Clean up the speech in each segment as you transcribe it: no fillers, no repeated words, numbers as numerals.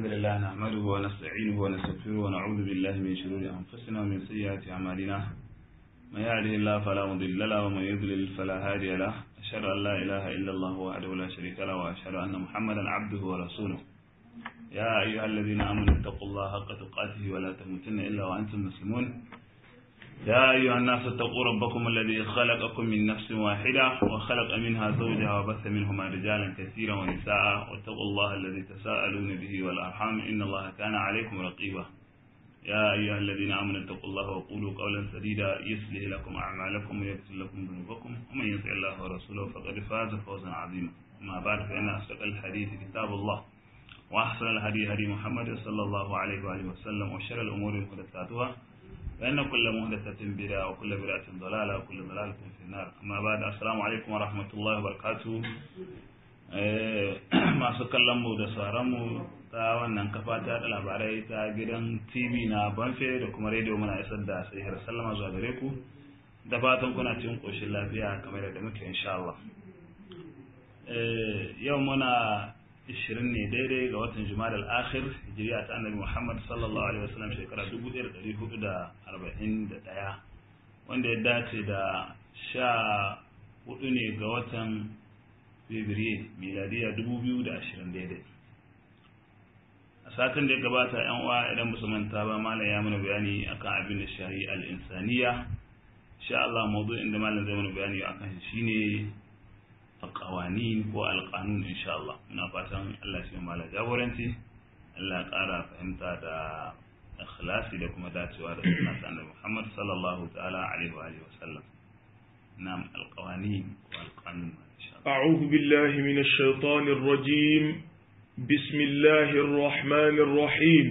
الحمد لله نحمده ونستعينه ونستغفره ونعوذ بالله من شرور أنفسنا ومن سيئات أعمالنا من يهده الله فلا مضل له ومن يضلل فلا هادي له أشهد أن لا إله إلا الله وحده لا شريك له وأشهد أن محمدا عبده ورسوله يا أيها الذين آمنوا اتقوا الله حق تقاته ولا تموتن إلا وأنتم مسلمون يا أيها الناس اتقوا ربكم الذي خلقكم من نفس واحدة وخلق منها زوجها وبث منهما رجالا كثيرا ونساء واتقوا الله الذي تساءلون به والأرحام إن الله كان عليكم رقيبا يا أيها الذين آمنوا اتقوا الله وقولوا قولا سديدا يصلح لكم أعمالكم ويغفر لكم ذنوبكم ومن يطع الله ورسوله فقد فاز فوزا عظيما أما بعد فإن أصدق الحديث كتاب الله وأحسن الهدي هدي محمد صلى الله عليه وآله وسلم وشر الأمور محدثاتها فإن كل محدثة بدعة وكل بدعة ضلالة وكل ضلالة في النار أما بعد السلام عليكم ورحمة الله وبركاته masu kallon mu da sauran mu ta wannan kafa ta da labarai ta gidan TV na Banfe da kuma radio muna isar da sahihar sallama zuwa gare ku da fatan kuna cikin koshin lafiya kamar yadda muke insha Allah yau muna 20 ne daidai ga watan Jumada al-Akhir hijriya ta Annabi Muhammad sallallahu alaihi wasallam shekara 1441 wanda ya dace da 14 ne ga watan Fabrairu miladiya 2020 daidai. A satin da ya gabata yan uwa idan musu manta ba malam ya mana bayani akan abin da shari'a al-insaniya. Insha Allah mawdu'in da malam zai mana bayani akan shi shine القوانين والقانون إن شاء الله من أفاتن الله سبحانه وتعالى جابورنتي الله قارا فهمت دا إخلاصي لكم دات سواد النبي محمد صلى الله تعالى عليه وآله وسلم نعم القوانين والقانون إن شاء الله أعوذ بالله من الشيطان الرجيم بسم الله الرحمن الرحيم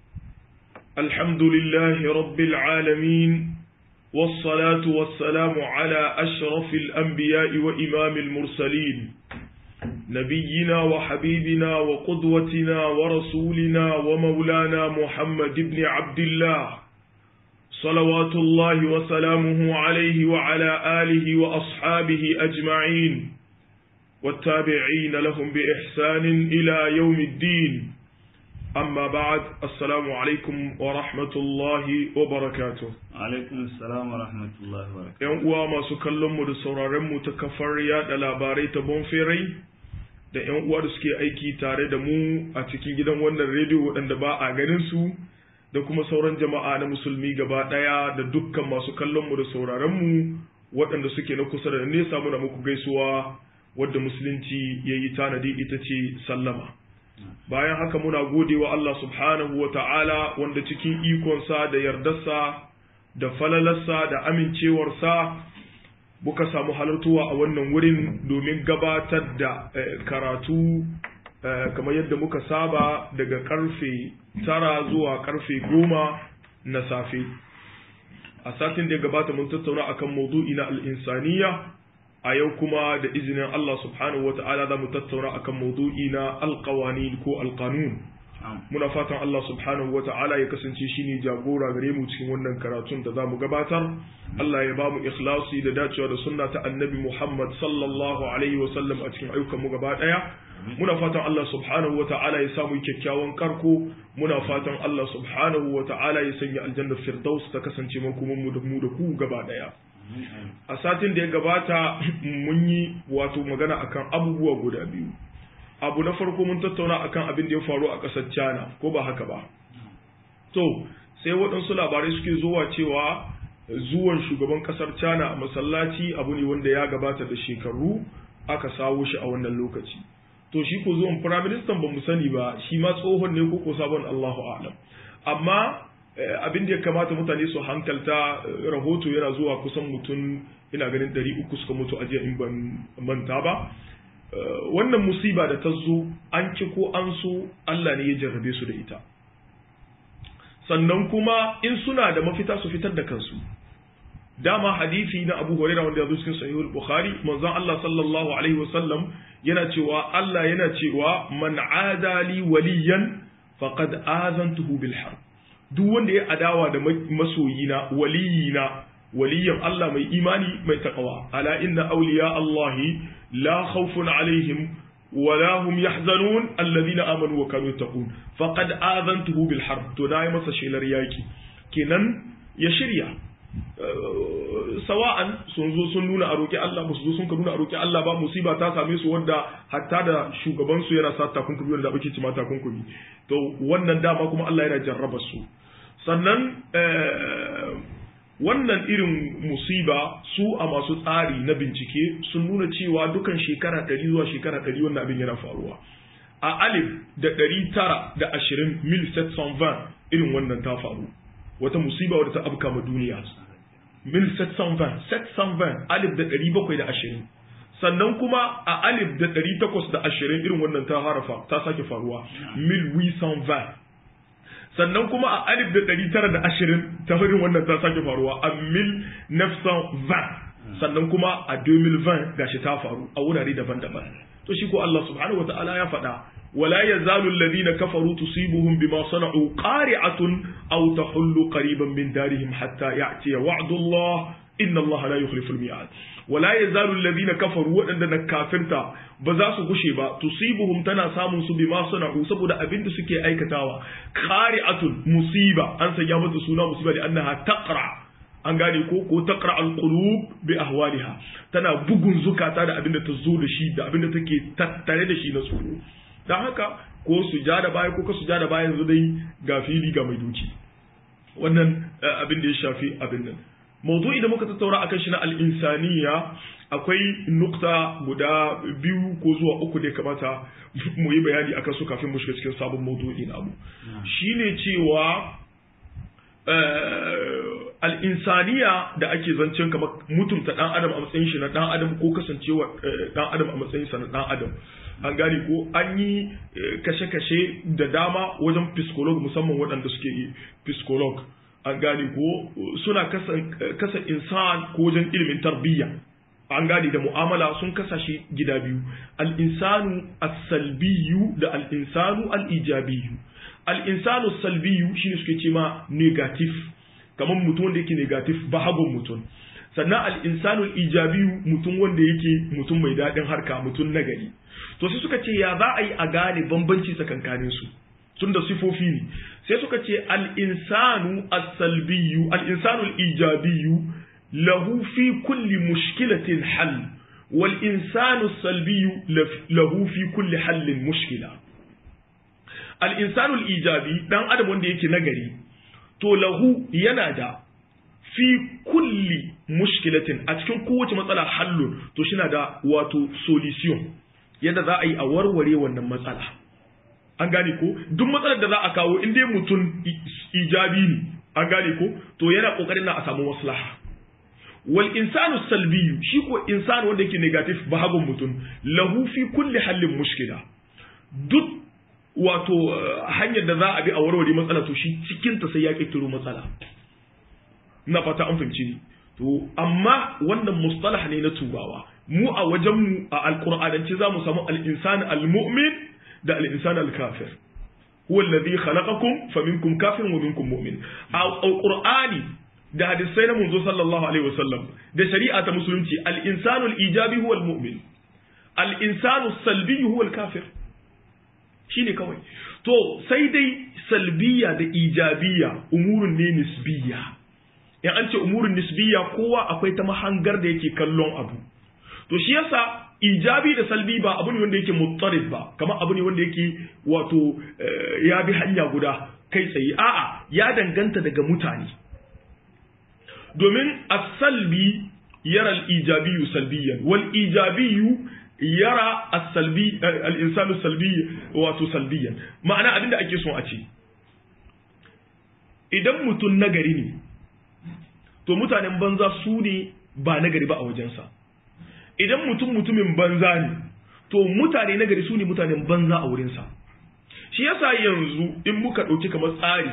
الحمد لله رب العالمين والصلاة والسلام على أشرف الأنبياء وإمام المرسلين نبينا وحبيبنا وقدوتنا ورسولنا ومولانا محمد بن عبد الله صلوات الله وسلامه عليه وعلى آله وأصحابه أجمعين والتابعين لهم بإحسان إلى يوم الدين أما بعد السلام عليكم ورحمة الله وبركاته عليكم السلام ورحمة الله وبركاته ‘Yan uwa masu kallonmu da sauraronmu ta kafar yada labarai ta Bonferai da ‘yan uwa da suke aiki tare da mu a cikin gidan wannan rediyo waɗanda ba a ganin su da kuma sauran jama'a na musulmi gaba ɗaya da dukkan masu kallonmu da sauraronmu waɗanda suke na kusa da nesa muna muku gaisuwa wadda musulunci ya yi tanadi ita ce sallama. Bayan haka muna gode wa Allah subhanahu wa ta'ala wanda cikin ikonsa da yardarsa da falalarsa da amincewarsa muka samu halartuwa a wannan wurin domin gabatar da karatu kamar yadda muka saba daga karfe 9 zuwa karfe 10 na safe. A satin da ya gabata mun tattauna akan maudu'i na al'insaniya. A yau kuma da izinin Allah subhanahu wata'ala za mu tattauna akan maudu'i na alƙawanin ko alƙanun. Muna fatan Allah subhanahu wata'ala ya kasance shi ne jagora gare mu cikin wannan karatun da za mu gabatar. Allah ya ba mu ikhlasi da dacewa da sunna ta annabi Muhammad sallallahu alaihi wa sallam a cikin ayyukan mu gaba ɗaya. Muna fatan Allah subhanahu wata'ala ya samu kyakkyawan karko. Muna fatan Allah subhanahu wata'ala ya sanya aljannar firdaus ta kasance makoman mu da ku gaba ɗaya. A satin da ya gabata mun yi wato magana akan abubuwa guda biyu. Abu na farko mun tattauna akan abin da ya faru a ƙasar China ko ba haka ba. To sai waɗansu labarai suke zuwa cewa zuwan shugaban ƙasar China a masallaci abu ne wanda ya gabata da shekaru aka sawo shi a wannan lokaci. To shi ko zuwan firaministan ba mu sani ba shi ma tsohon ne ko sabon Allahu a'lam. Amma abin da ya kamata mutane su hankalta rahoto yana zuwa kusan mutum ina ganin 300 suka mutu a jiya in ban manta ba wannan musiba da ta zo an ci ko an so Allah ne ya jarrabe su da ita sannan kuma in suna da mafita su fitar da kansu dama hadisi na Abu Hurairah wanda ya zo cikin Sahih al-Bukhari manzon Allah sallallahu alaihi wasallam yana cewa Allah yana cewa man adali waliyan faqad azantuhu bil harb duk wanda ya adawa da masoyina waliyina waliyan Allah mai imani mai takawa ala inna awliya Allah la khawfun alaihim ولا هم يحزنون الذين آمنوا وكانوا يتقون فقد آذنته بالحرب to dai masa shelar yaki kenan ya shirya sawa'an sun zo sun nuna a roƙi Allah ba su zo sun ka nuna a roƙi Allah ba musiba ta same su wanda hatta da shugaban su yana sa takunkumi wanda ake cima takunkumi to wannan dama kuma Allah yana jarraba su sannan wannan irin musiba su a masu tsari na bincike sun nuna cewa dukan shekara 100 zuwa shekara 100 wannan abin yana faruwa a 1920 1720 irin wannan ta faru wata musiba wadda ta afka ma duniya 1720 1720 sannan kuma a 1820 irin wannan ta sake faruwa 1820 sannan kuma a 1920 ta irin wannan ta sake faruwa a 1920 sannan kuma a 2020 gashi ta faru a wurare daban-daban to shi ko Allah subhanahu wataala ya faɗa ولا يزال الذين كفروا تصيبهم بما صنعوا قارعة أو تحل قريبا من دارهم حتى يأتي وعد الله إن الله لا يخلف الميعاد ولا يزال الذين كفروا وأننا كافرتا بزاس غشيبا تصيبهم تنا سامن بما صنعوا سبدا أبند سكي أي كتاوى قارعة مصيبة أنسى يامد سونا مصيبة لأنها تقرع an gane ko taqra al-qulub bi ahwaliha tana bugun zukata da abinda ta zo da shi da abinda take tattare da shi na tsoro dan haka ko sujada baya ko ka sujada baya yanzu dai ga fili ga mai duki wannan abin da ya shafi abin nan mawdu'i da muka tattaura akan shi na al-insaniya akwai nukta guda 2 ko zuwa 3 da kamata mu yi bayani akan su kafin mu shiga cikin sabon mawdu'i na abu shine cewa al'insaniya da ake zancen kamar mutunta ɗan adam a matsayin shi na ɗan adam ko kasancewa ɗan adam a matsayin sa na ɗan adam an gane ko an yi kashe-kashe da dama wajen psycholog musamman waɗanda suke yi psycholog an gane ko suna kasa insan ko wajen ilimin tarbiyya an gane da mu'amala sun kasa shi gida biyu al-insanu as-salbiyu da al-insanu al-ijabiyu al-insanu as-salbiyu shine suke ce ma negative kamar mutum wanda yake negative bahagon mutum sannan al-insanu al-ijabiyu mutum wanda yake mutum mai daɗin harka mutum nagari to sai suka ce ya za a yi a gane bambanci tsakankanin su tun da sifofi ne sai suka ce al-insanu as-salbiyu al-insanu al-ijabiyu lahu fi kulli mushkilatin hal wal insanu as-salbiyu lahu fi kulli hallin mushkila al-insanu al-ijabi dan adam wanda yake nagari to lahu yana da fi kulli mushkilatin a cikin kowace matsala hallun to shi na da wato solution yadda za a yi a warware wannan matsala an gane ko duk matsalar da za a kawo in dai mutum ijabi ne an gane ko to yana kokarin na a samu maslaha wal insanu salbiyu shi ko insanu wanda yake negative bahagon mutum lahu fi kulli hallin mushkila duk wato hanyar da za a bi a warware matsala to shi cikin ta sai ya kirkiro matsala na fata an fahimci ni to amma wannan mustalah ne na turawa mu a wajen mu a alqur'anance zamu samu al-insan al-mu'min da al-insan al-kafir huwa alladhi khalaqakum faminkum kafirun wa minkum mu'min al-qur'ani da hadisai na manzo sallallahu alaihi wasallam da shari'a ta musulunci al-insanu al-ijabi huwa al-mu'min al-insanu as-salbi huwa al-kafir shine kawai to sai dai salbiya da ijabiya umurun ne nisbiya in an ce umurun nisbiya kowa akwai ta mahangar da yake kallon abu to shi yasa ijabi da salbi ba abu ne wanda yake muttarid ba kamar abu ne wanda yake wato ya bi hanya guda kai tsaye a'a ya danganta daga mutane domin as-salbi yara al-ijabiyu salbiyan wal ijabiyu yara as-salbi al-insanu salbi wato salbiyan ma'ana abinda ake so a ce idan mutum nagari ne to mutanen banza su ne ba nagari ba a wajensa idan mutumin banza ne to mutane nagari su ne mutanen banza a wurinsa shi yasa yanzu in muka ɗauki kamar tsari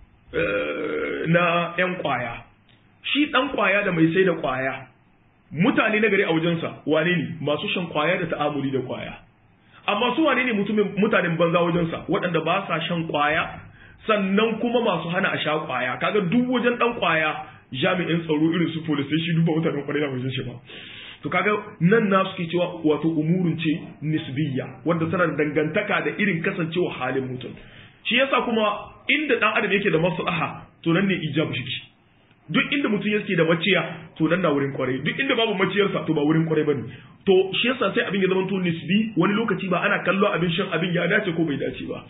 na 'yan kwaya shi ɗan kwaya da mai sai da kwaya mutane nagari a wajensa wane ne masu shan kwaya da ta'amuli da kwaya amma su wane ne mutanen banza wajensa waɗanda ba sa shan kwaya sannan kuma masu hana a sha kwaya kaga duk wajen ɗan kwaya jami'in tsaro irin su police shi duba mutanen kwarai a wajen shi ba to kaga nan na suke cewa wato umurun ce nisbiyya wanda tana da dangantaka da irin kasancewa halin mutum shi yasa kuma inda dan adam yake da maslaha to nan ne ijabu shi duk inda mutum yake da maciya to nan na wurin kwarai duk inda babu maciyarsa to ba wurin kwarai bane to shi yasa sai abin ya zama to nisbi wani lokaci ba ana kallo abin shan abin ya dace ko bai dace ba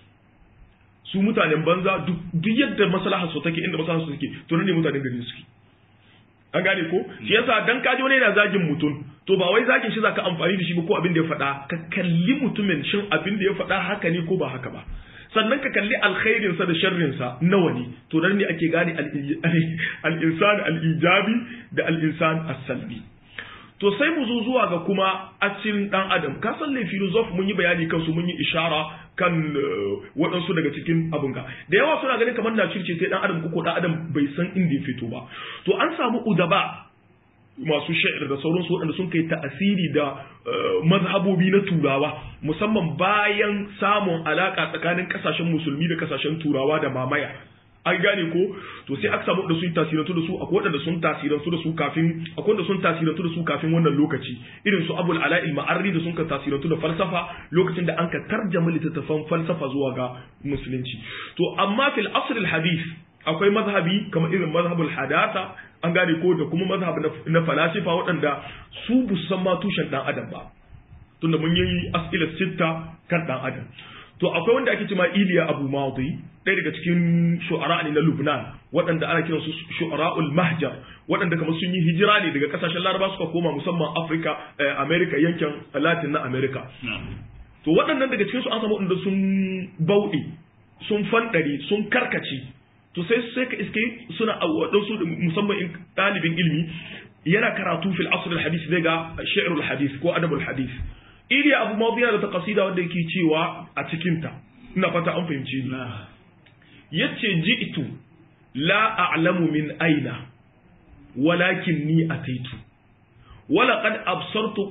su mutanen banza duk yadda maslaha su take inda maslaha su take to nan ne mutanen gari suke an gane ko shi yasa dan kaji wani yana zagin mutum to ba wai zagin shi zaka amfani da shi ba ko abin da ya faɗa ka kalli mutumin shin abin da ya faɗa haka ne ko ba haka ba sannan ka kalli alkhairinsa da sharrinsa nawa ne to nan ne ake gane al-insan al-ijabi da al-insan as-salbi to sai mu zo zuwa ga kuma asalin dan adam ka san ne philosoph mun yi bayani kansu mun yi ishara kan waɗansu daga cikin abun ga da yawa suna ganin kamar na circe sai dan adam ko dan adam bai san inda ya fito ba to an samu udaba masu sha'ir da sauransu waɗanda sun kai ta'asiri da mazhabobi na turawa musamman bayan samun alaka tsakanin kasashen musulmi da kasashen turawa da mamaya an gane ko to sai aka samu da su tasirantu da su akwai waɗanda sun tasirantu da su kafin akwai wanda sun tasirantu da su kafin wannan lokaci irin su Abul Ala al-Ma'arri da sun ka tasirantu da falsafa lokacin da an ka tarjama littattafan falsafa zuwa ga musulunci to amma fil asr al-hadith akwai mazhabi kamar irin mazhabul hadatha an gane ko da kuma mazhab na falasifa waɗanda su busan ma tushen dan adam ba tunda mun yi as'ila sitta kan dan adam to akwai wanda ake cewa Iliya Abu Madi ɗaya daga cikin shu'ara ne na Lubnan waɗanda ana kiransu shu'ara'ul mahjar waɗanda kamar sun yi hijira ne daga kasashen Laraba suka koma musamman Africa America yankin Latin na America to waɗannan daga cikin su an samu waɗanda sun bauɗe sun fandare sun karkace to sai ka iske suna waɗansu musamman in ɗalibin ilmi yana karatu fil asr al hadith zai ga shi'rul hadith ko adabul hadith Iliya Abu Madi yana da taqasida wanda yake cewa a cikin ta ina fata an fahimci ni yace ji'tu la a'lamu min aina walakinni ataitu wala qad absartu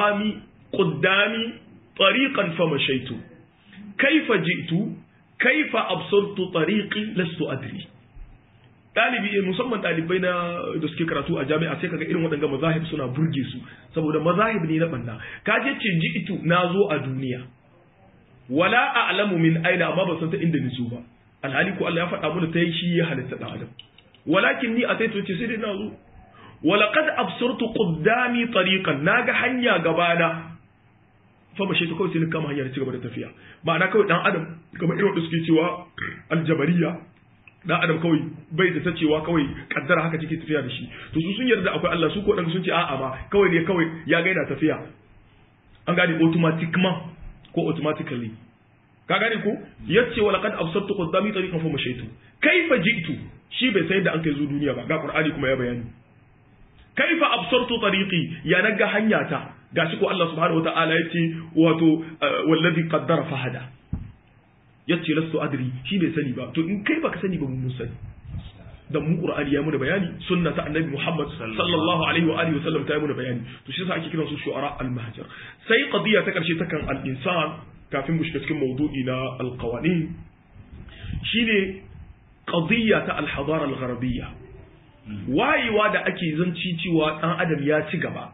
qaddami tariqan famashaitu kayfa ji'tu kaifa absartu tariqi lastu adri dalibi musamman dalibai na da suke karatu a jami'a sai kaga irin waɗannan mazahib suna burge su saboda mazahib ne na banna kaje ce ji'tu nazo a duniya wala a'lamu min aina amma ban san ta inda nizo ba alhali ko Allah ya faɗa mana ta shi ya halitta dan adam walakin ni ataitu ce sai dai nazo wala qad absartu qaddami tariqan naga hanya gabana fa ba shi to kawai sai kama hanya ci gaba da tafiya ma'ana kawai dan adam kamar irin wanda suke cewa aljabariya dan adam kawai bai da tacewa kawai kaddara haka take tafiya da shi to su sun yarda akwai Allah su ko dan sun ce a'a ma kawai ne kawai ya gaida tafiya an gane automatically ka gane ko yace wala qad absartu qaddami tariqan fa mashaitu kaifa ji'tu shi bai sai da an kai zo duniya ba ga qur'ani kuma ya bayani kaifa absartu tariqi ya naga hanyata gashi ko Allah subhanahu wataala yace wato wallazi qaddara fahada yace lastu adri shi bai sani ba to in kai baka sani ba mun sani da mu qur'ani ya muna bayani sunna ta annabi Muhammad sallallahu alaihi wa alihi wasallam ta yi muna bayani to shi yasa ake kiran su shu'ara al-mahjar sai qadiya ta karshe ta kan al-insan kafin mu shiga cikin mawdu'i na al-qawanin shine qadiya ta al-hadara al-gharbiyya wayewa da ake zanci cewa dan adam ya ci gaba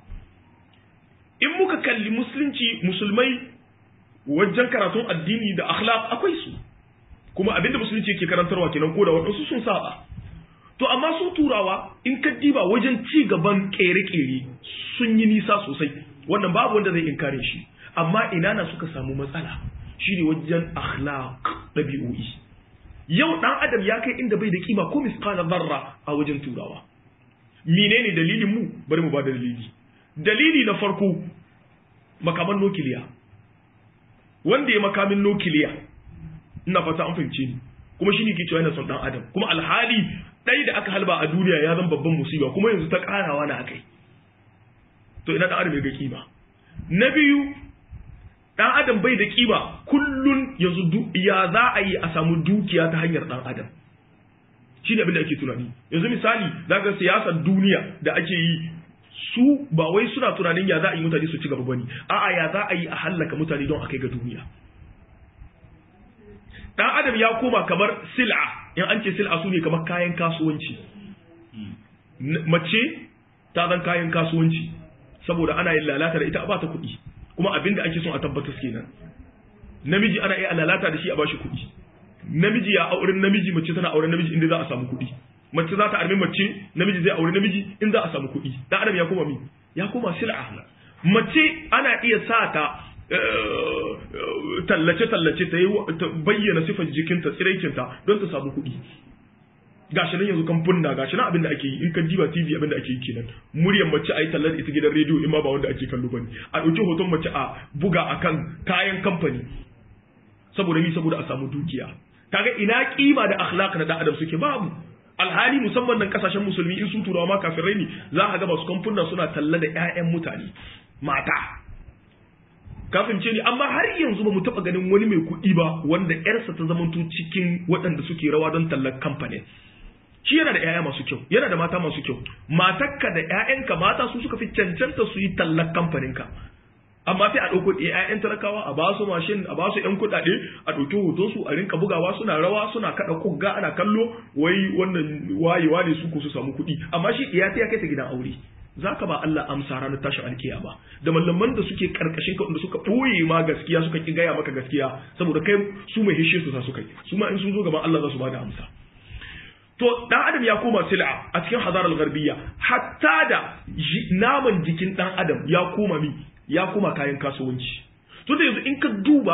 in muka kalli musulmai wajen karatun addini da akhlaq akwai su kuma abinda musulunci yake karantarwa kenan ko da wadansu sun saba to amma su turawa in ka diba wajen ci gaban kere-kere sun yi nisa sosai wannan babu wanda zai inkare shi amma ina na suka samu matsala shine wajen akhlaq dabi'o'i yau dan adam ya kai inda bai da kima ko misqala zarra a wajen turawa menene dalilin mu bari mu ba da dalili na farko makaman nukiliya wanda ya makamin nukiliya ina fata an fahimce ni kuma shine ke cewa yana son dan adam kuma alhali dai da aka halba a duniya ya zama babban musiba kuma yanzu ta karawa na akai to ina dan adam ya ga kima na biyu dan adam bai da kima kullun yanzu ya za a yi a samu dukiya ta hanyar dan adam shine abin da ake tunani yanzu misali zaka siyasar duniya da ake yi su ba wai suna tunanin ya za a yi mutane su ci gaba bane a'a ya za a yi a hallaka mutane don a kai ga duniya dan adam ya koma kamar sil'a in an ce sil'a su ne kamar kayan kasuwanci mace ta zan kayan kasuwanci saboda ana yin lalata da ita a bata kuɗi kuma abin da ake son a tabbatar kenan namiji ana iya lalata da shi a bashi kuɗi namiji ya auren namiji mace tana auren namiji inda za a samu kuɗi mace za ta armi mace namiji zai aure namiji in za a samu kuɗi dan adam ya koma mi ya koma sil'a mace ana iya sa ta tallace ta bayyana sifar jikinta tsiraikinta don ta samu kuɗi gashi nan yanzu kamfunna gashi nan abin da ake yi in ka diba TV abin da ake yi kenan muryar mace a yi tallar ita gidan rediyo in ma ba wanda ake kallo bane a ɗauki hoton mace a buga akan kayan kamfani saboda mi saboda a samu dukiya kaga ina kima da akhlaq na da adam suke babu alhali musamman nan kasashen musulmi in sun turawa ma kafirai ne za ka ga masu kamfunna suna talla da ƴaƴan mutane mata kafin ce ni amma har yanzu ba mu taɓa ganin wani mai kuɗi ba wanda ƴarsa ta zamanto cikin waɗanda suke rawa don tallar kamfanin shi yana da ƴaƴa masu kyau yana da mata masu kyau matarka da ƴaƴanka mata su suka fi cancanta su yi tallar kamfaninka amma sai a ɗauko ƴaƴan talakawa a basu mashin a basu ƴan kuɗaɗe a ɗauki hoton su a rinka bugawa suna rawa suna kaɗa kugga ana kallo wai wannan wayewa ne su ko su samu kuɗi amma shi ɗiya ya kai ta gidan aure zaka ba Allah amsa ranar tashin alkiyama da mallaman da suke karkashin ka wanda suka ɓoye ma gaskiya suka ki gaya maka gaskiya saboda kai su mai hishe su sa su kai su ma in sun zo gaban Allah za su ba da amsa to dan adam ya koma sil'a a cikin hadarar garbiyya hatta da naman jikin dan adam ya koma mi ya koma kayan kasuwanci to da yanzu in ka duba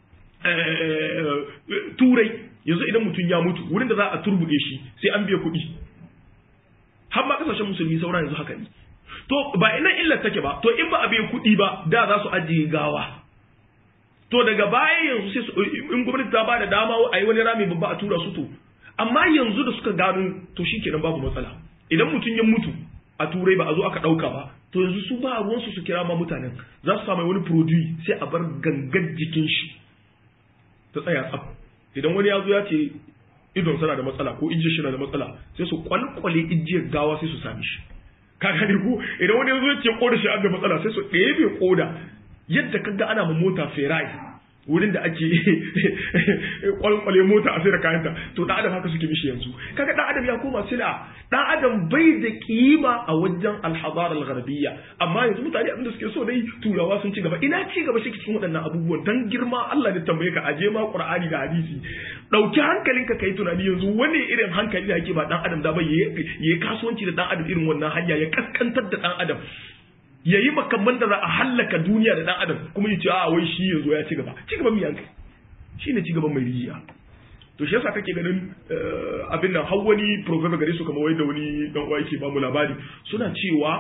turai yanzu idan mutum ya mutu wurin da za a turbude shi sai an biya kuɗi har ma kasashen musulmi sauran yanzu haka ne to ba ina illa take ba to in ba a biya kuɗi ba da za su ajiye gawa to daga baya yanzu sai in gwamnati ta ba da dama a yi wani rami babba a tura su to amma yanzu da suka gano to shi kenan babu matsala idan mutum ya mutu a turai ba a zo aka ɗauka ba to yanzu su ba ruwansu su kira ma mutanen za su samu wani produit sai a bar gangar jikin shi ta tsaya tsaf idan wani ya zo ya ce idon sana da matsala ko ijiyar shi na da matsala sai su kwalkwale ijiyar gawa sai su sami shi ka gani ko idan wani ya zo ya ce koda shi da matsala sai su ɗebe koda yadda kaga ana ma mota ferai wurin da ake kwalkwale mota a sai da kayanta to dan adam haka suke mishi yanzu kaga dan adam ya koma sila dan adam bai da kima a wajen alhadara algharbiyya amma yanzu mutane abinda suke so dai turawa sun ci gaba ina ci gaba shi cikin waɗannan abubuwan dan girma Allah ne tambaye ka aje ma Qur'ani da hadisi dauki hankalinka kai tunani yanzu wani irin hankali da yake ba dan adam da bai yayi kasuwanci da dan adam irin wannan hanya ya kaskantar da dan adam yayi makamman da za a hallaka duniya da dan adam kuma yace a wai shi yazo ya ci gaba mi yankai shine ci gaban mai rijiya to shi yasa kake ganin abin nan har wani program gare su kamar wai da wani dan uwa yake ba mu labari suna cewa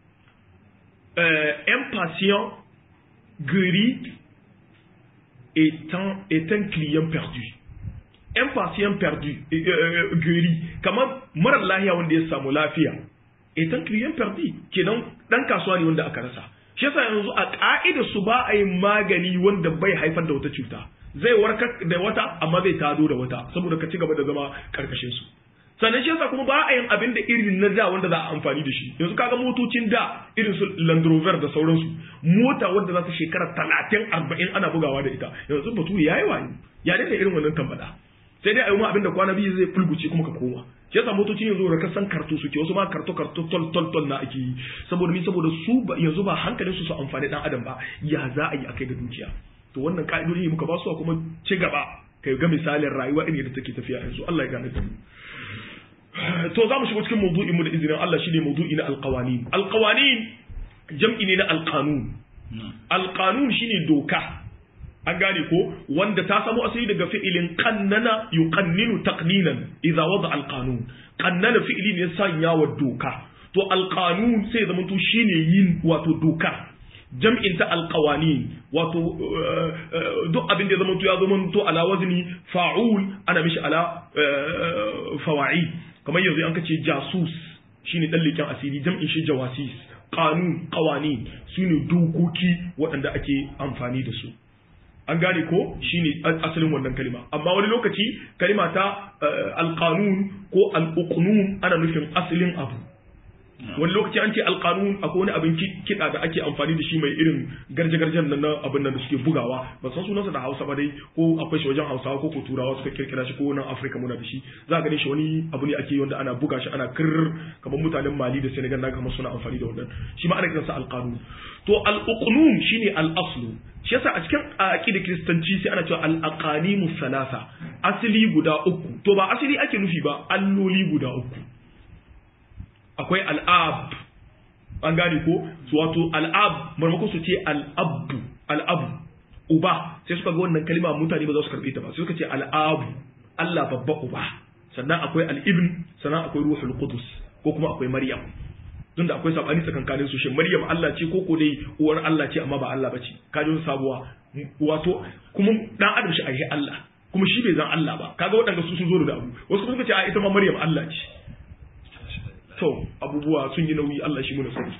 un patient guéri est un client perdu un patient perdu guéri kamar mara lafiya wanda ya samu lafiya etan client perdi kenan dan kasuwa ne wanda aka rasa shi yasa yanzu a ka'ida su ba a yi magani wanda bai haifar da wata cuta zai warkar da wata amma zai tado da wata saboda ka ci gaba da zama karkashin su sannan shi yasa kuma ba a yin abin da irin na da wanda za a amfani da shi yanzu kaga motocin da irin su Land Rover da sauransu mota wanda za ta shekara 30-40 ana bugawa da ita yanzu batu yayi wani ya daina irin wannan tambada sai dai a yi ma abin da kwana biyu zai fulguce kuma ka koma shi yasa motocin yanzu da kasan karto suke wasu ma karto tol na ake yi saboda su yanzu ba hankalin su amfani dan adam ba ya za a yi akai ga dukiya to wannan ka'idodi muka ba su kuma ci gaba kai ga misalin rayuwa irin da take tafiya yanzu Allah ya gane da mu to za mu shigo cikin mawdu'in mu da izinin Allah shine mawdu'i na alqawanin alqawanin jam'i ne na alqanun alqanun shine doka an gane ko wanda ta samu asali daga fi'ilin qannana yuqanninu taqninan idza wada alqanun qannana fi'ili ne sanya wa doka to alqanun sai zaman to shine yin wato doka jam'in ta alqawanin wato duk abin da ya zaman to ya zaman to ala wazni fa'ul ana mishi ala fawa'id kamar yanzu an kace jasus shine dan leken asiri jam'in shi jawasis qanun qawanin sune dokoki waɗanda ake amfani da su an gane ko shine asalin wannan kalima amma wani lokaci kalima ta alqanun ko al'uqnun ana nufin asalin abu wani lokaci an ce alqanun akwai wani abin kiɗa da ake amfani da shi mai irin garje-garjen nan na abin nan da suke bugawa ba san sunansa da Hausa ba dai ko akwai shi wajen Hausawa ko Turawa suka kirkira shi ko nan Afirka muna da shi za ka gane shi wani abu ne ake yi wanda ana buga shi ana kirr kamar mutanen Mali da Senegal na kamar suna amfani da wannan shi ma ana kiransa alqanun to al-uqnum shine al-aslu shi yasa a cikin aqidar kristanci sai ana cewa al-aqanimus salasa asali guda uku to ba asali ake nufi ba alloli guda uku akwai al'ab an gane ko wato al'ab marmakon su ce al'abu uba sai suka ga wannan kalima mutane ba za su karbe ta ba sai suka ce al'abu Allah babba uba sannan akwai al'ibn sannan akwai ruhul qudus ko kuma akwai maryam tunda akwai sabani tsakankanin su shin maryam Allah ce ko dai uwar Allah ce amma ba Allah bace kaje sabuwa wato kuma dan adam shi aihe Allah kuma shi bai zan Allah ba kaga waɗanda su sun zo da abu wasu kuma suka ce a ita ma maryam Allah ce to abubuwa sun yi nauyi Allah shi muna sani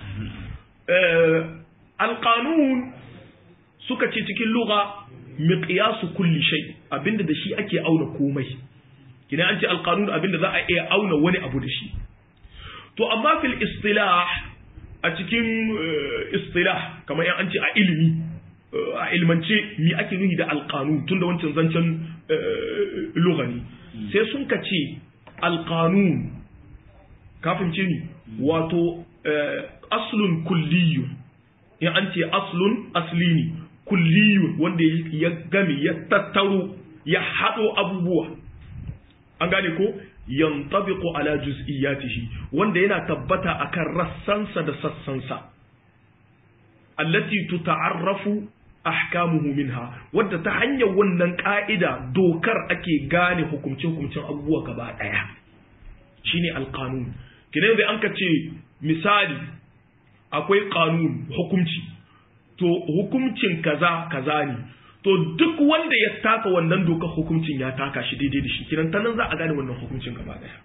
alqanun suka ce cikin lugha miqyasu kulli shay abinda da shi ake auna komai kina an ce alqanun abinda za a iya auna wani abu da shi to amma fil istilah a cikin istilah kamar yan an ce a ilimi a ilmance ni ake nuhi da alqanun tunda wancan zancen lugha ne sai sun ka ce alqanun kafin ce ni wato aslun kulliyu in an ce aslun asli ne kulliyu wanda ya game ya tattaro ya haɗo abubuwa an gane ko yantabiqu ala juz'iyatihi wanda yana tabbata akan rassansa da sassansa allati tuta'arrafu ahkamuhu minha wadda ta hanyar wannan ka'ida dokar ake gane hukumce-hukumcen abubuwa gaba daya shine alqanun kidan da an ka ce misali akwai kanun hukunci to hukuncin kaza ne to duk wanda ya taka wannan dokar hukuncin ya taka shi daidai da shi kidan tanan za a gane wannan hukuncin gaba daya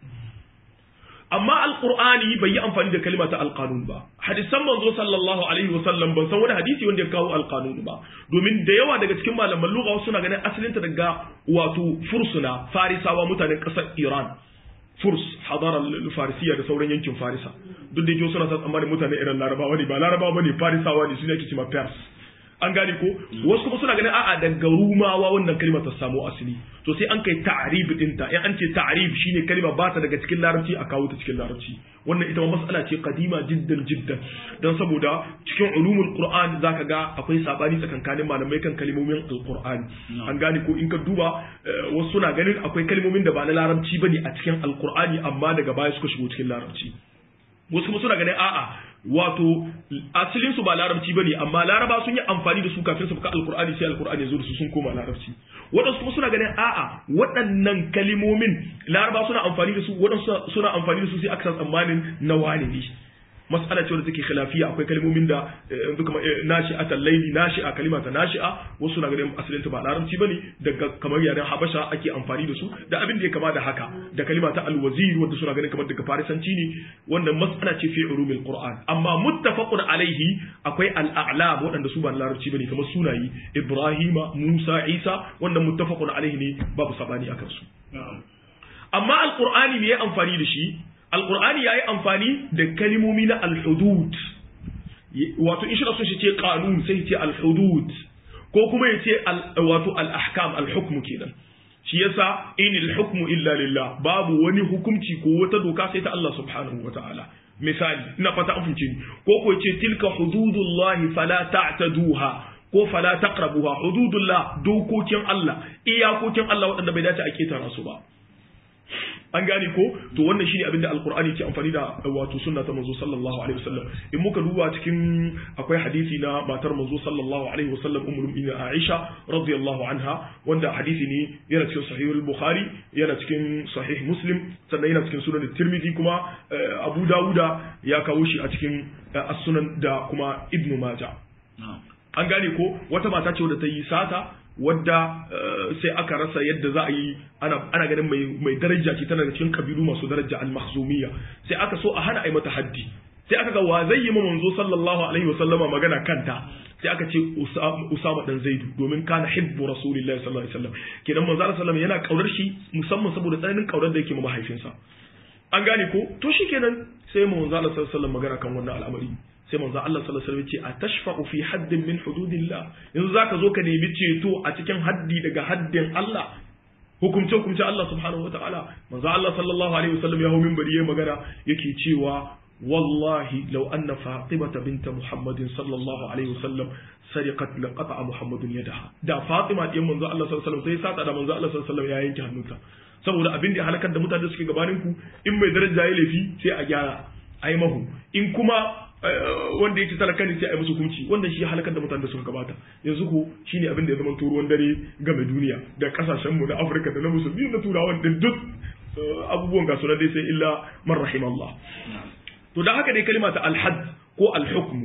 amma alqur'ani bai yi amfani da kalma ta alqanun ba hadisan manzo sallallahu alaihi wasallam ban san wani hadisi wanda ya kawo alqanun ba domin da yawa daga cikin malaman lugha suna ganin asalinta daga wato fursuna farisawa mutanen kasar Iran furs hadara farisiya da sauran yankin farisa duk da yake suna san tsammanin mutane irin larabawa ne ba larabawa bane farisawa ne su ne ake cewa pers an gane ko wasu kuma suna ganin a'a daga rumawa wannan kalma ta samu asali to sai an kai ta'rib dinta in an ce ta'rib shine kalma ba ta daga cikin larabci a kawo ta cikin larabci wannan ita ma mas'ala ce qadima jiddan dan saboda cikin ulumul qur'an zaka ga akwai sabani tsakankanin malamai kan kalmomin alqur'ani an gane ko in ka duba wasu suna ganin akwai kalmomin da ba na larabci bane a cikin alqur'ani amma daga baya suka shigo cikin larabci wasu kuma suna ganin a'a wato asalin su ba larabci bane amma laraba sun yi amfani da su kafin su fuka alqur'ani sai alqur'ani ya zo da su sun koma larabci wadansu kuma suna ganin a'a waɗannan kalimomin laraba suna amfani da su wadansu suna amfani da su sai aka san tsammanin na wani ne mas'ala ce wanda take khilafiya akwai kalmomin da yanzu kamar nashi'atul layli nashi'a kalimata nashi'a wasu na ganin asalin ta ba larabci bane daga kamar yaren habasha ake amfani da su da abin da ya kama da haka da kalimata alwazir wanda suna ganin kamar daga farisanci ne wannan mas'ala ce fi ulumil qur'an amma muttafaqun alaihi akwai al-a'lam wadanda su ba larabci bane kamar sunayi ibrahima musa isa wannan muttafaqun alaihi ne babu sabani akan su amma alqur'ani ne ya amfani da shi alƙur'ani ya yi amfani da kalimomi na alhudud wato in shi sun shi ce ƙanun sai ce alhudud ko kuma ya ce wato al'ahkam alhukmu kenan shi yasa in alhukmu illa lillah babu wani hukumci ko wata doka sai ta Allah subhanahu wa ta'ala misali ina fata an fahimce ni ko ko ce tilka hududullahi fala ta'taduha ko fala taqrabuha hududullah dokokin Allah iyakokin Allah waɗanda bai dace a ketara su ba an gane ko to wannan shine abinda alqur'ani ke amfani da wato sunna ta manzo sallallahu alaihi wasallam in muka duba cikin akwai hadisi na matar manzo sallallahu alaihi wasallam ummul mu'minin Aisha radiyallahu anha wanda hadisi ne yana cikin sahih al-bukhari yana cikin sahih muslim sannan yana cikin sunan tirmidhi kuma abu dauda ya kawo shi a cikin as-sunan da kuma ibnu majah an gane ko wata mata ce wadda ta yi sata wadda sai aka rasa yadda za a yi ana ganin mai daraja ce tana da cikin kabilu masu daraja al-makhzumiyya sai aka so a hana a yi mata haddi sai aka ga wa zai yi manzo sallallahu alaihi wa sallama magana kanta sai aka ce Usama dan Zaidu domin kana hibbu rasulillahi sallallahu alaihi wasallam kenan manzo sallallahu alaihi wasallam yana kaurar shi musamman saboda tsananin kaurar da yake ma mahaifinsa an gane ko to shikenan sai manzo Allah sallallahu alaihi wasallam magana kan wannan al'amari sai manzo Allah sallallahu alaihi wasallam ya ce atashfa'u fi haddin min hududillah yanzu zaka zo ka nemi ceto a cikin haddi daga haddin Allah hukumce Allah subhanahu wataala manzo Allah sallallahu alaihi wasallam ya hawo minbari yayin magana yake cewa wallahi law anna fatimata bint muhammadin sallallahu alaihi wasallam sariqat laqata muhammadun yadaha da fatima din manzo Allah sallallahu alaihi wasallam sai sata da manzo Allah sallallahu alaihi wasallam ya yanke hannunta saboda abin da ya halakar da mutane suke gabanin ku in mai daraja ya laifi sai a gyara ai mahu in kuma wanda yake talaka ne sai a yi musu hukunci wanda shi halakar da mutane da suka gabata yanzu ko shine abin da ya zama turuwan dare game duniya da kasashen mu na Afirka da na musulmi da turawan da duk abubuwan ga sunan dai sai illa man rahimallah to dan haka dai kalma ta al-hadd ko al-hukm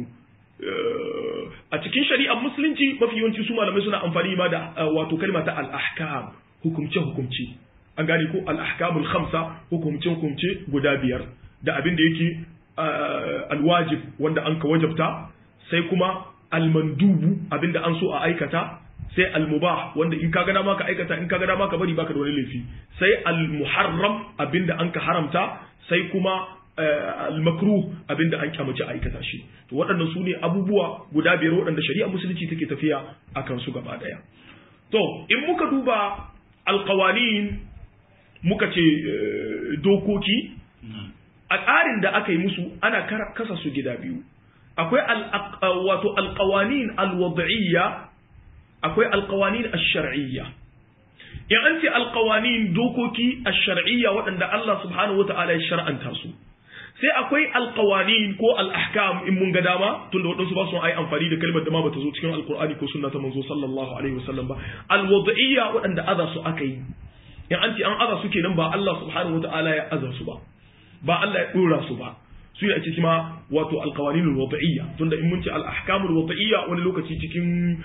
a cikin shari'ar musulunci mafi yawanci su malamai suna amfani ma da wato kalma ta al-ahkam hukumce an gane ko al-ahkamul khamsa hukumce guda biyar da abin da yake alwajib wanda an ka wajabta sai kuma almandubu abinda an so a aikata sai almubah wanda in ka ga dama ka aikata in ka ga dama ka bari baka da wani laifi sai almuharram abinda an ka haramta sai kuma almakruh abinda an kyamace aikata shi to waɗannan su ne abubuwa guda biyar waɗanda shari'a musulunci take tafiya akan su gaba daya to in muka duba alqawanin muka ce dokoki a tsarin da aka yi musu ana kasa su gida biyu akwai wato alqawanin alwad'iyya akwai alqawanin ash-shar'iyya in an ce alqawanin dokoki ash-shar'iyya waɗanda Allah subhanahu wata'ala ya shar'anta su sai akwai alqawanin ko al-ahkam in mun ga dama tunda waɗansu ba su ai amfani da kalmar da ma bata zo cikin alqur'ani ko sunna ta manzo sallallahu alaihi wasallam ba alwad'iyya waɗanda aza su aka yi in an ce an aza su kenan ba Allah subhanahu wata'ala ya aza su ba Allah ya dora su ba su ne a cikin ma wato alqawaninul wad'iyya tunda in mun ce al-ahkamul wad'iyya wani lokaci cikin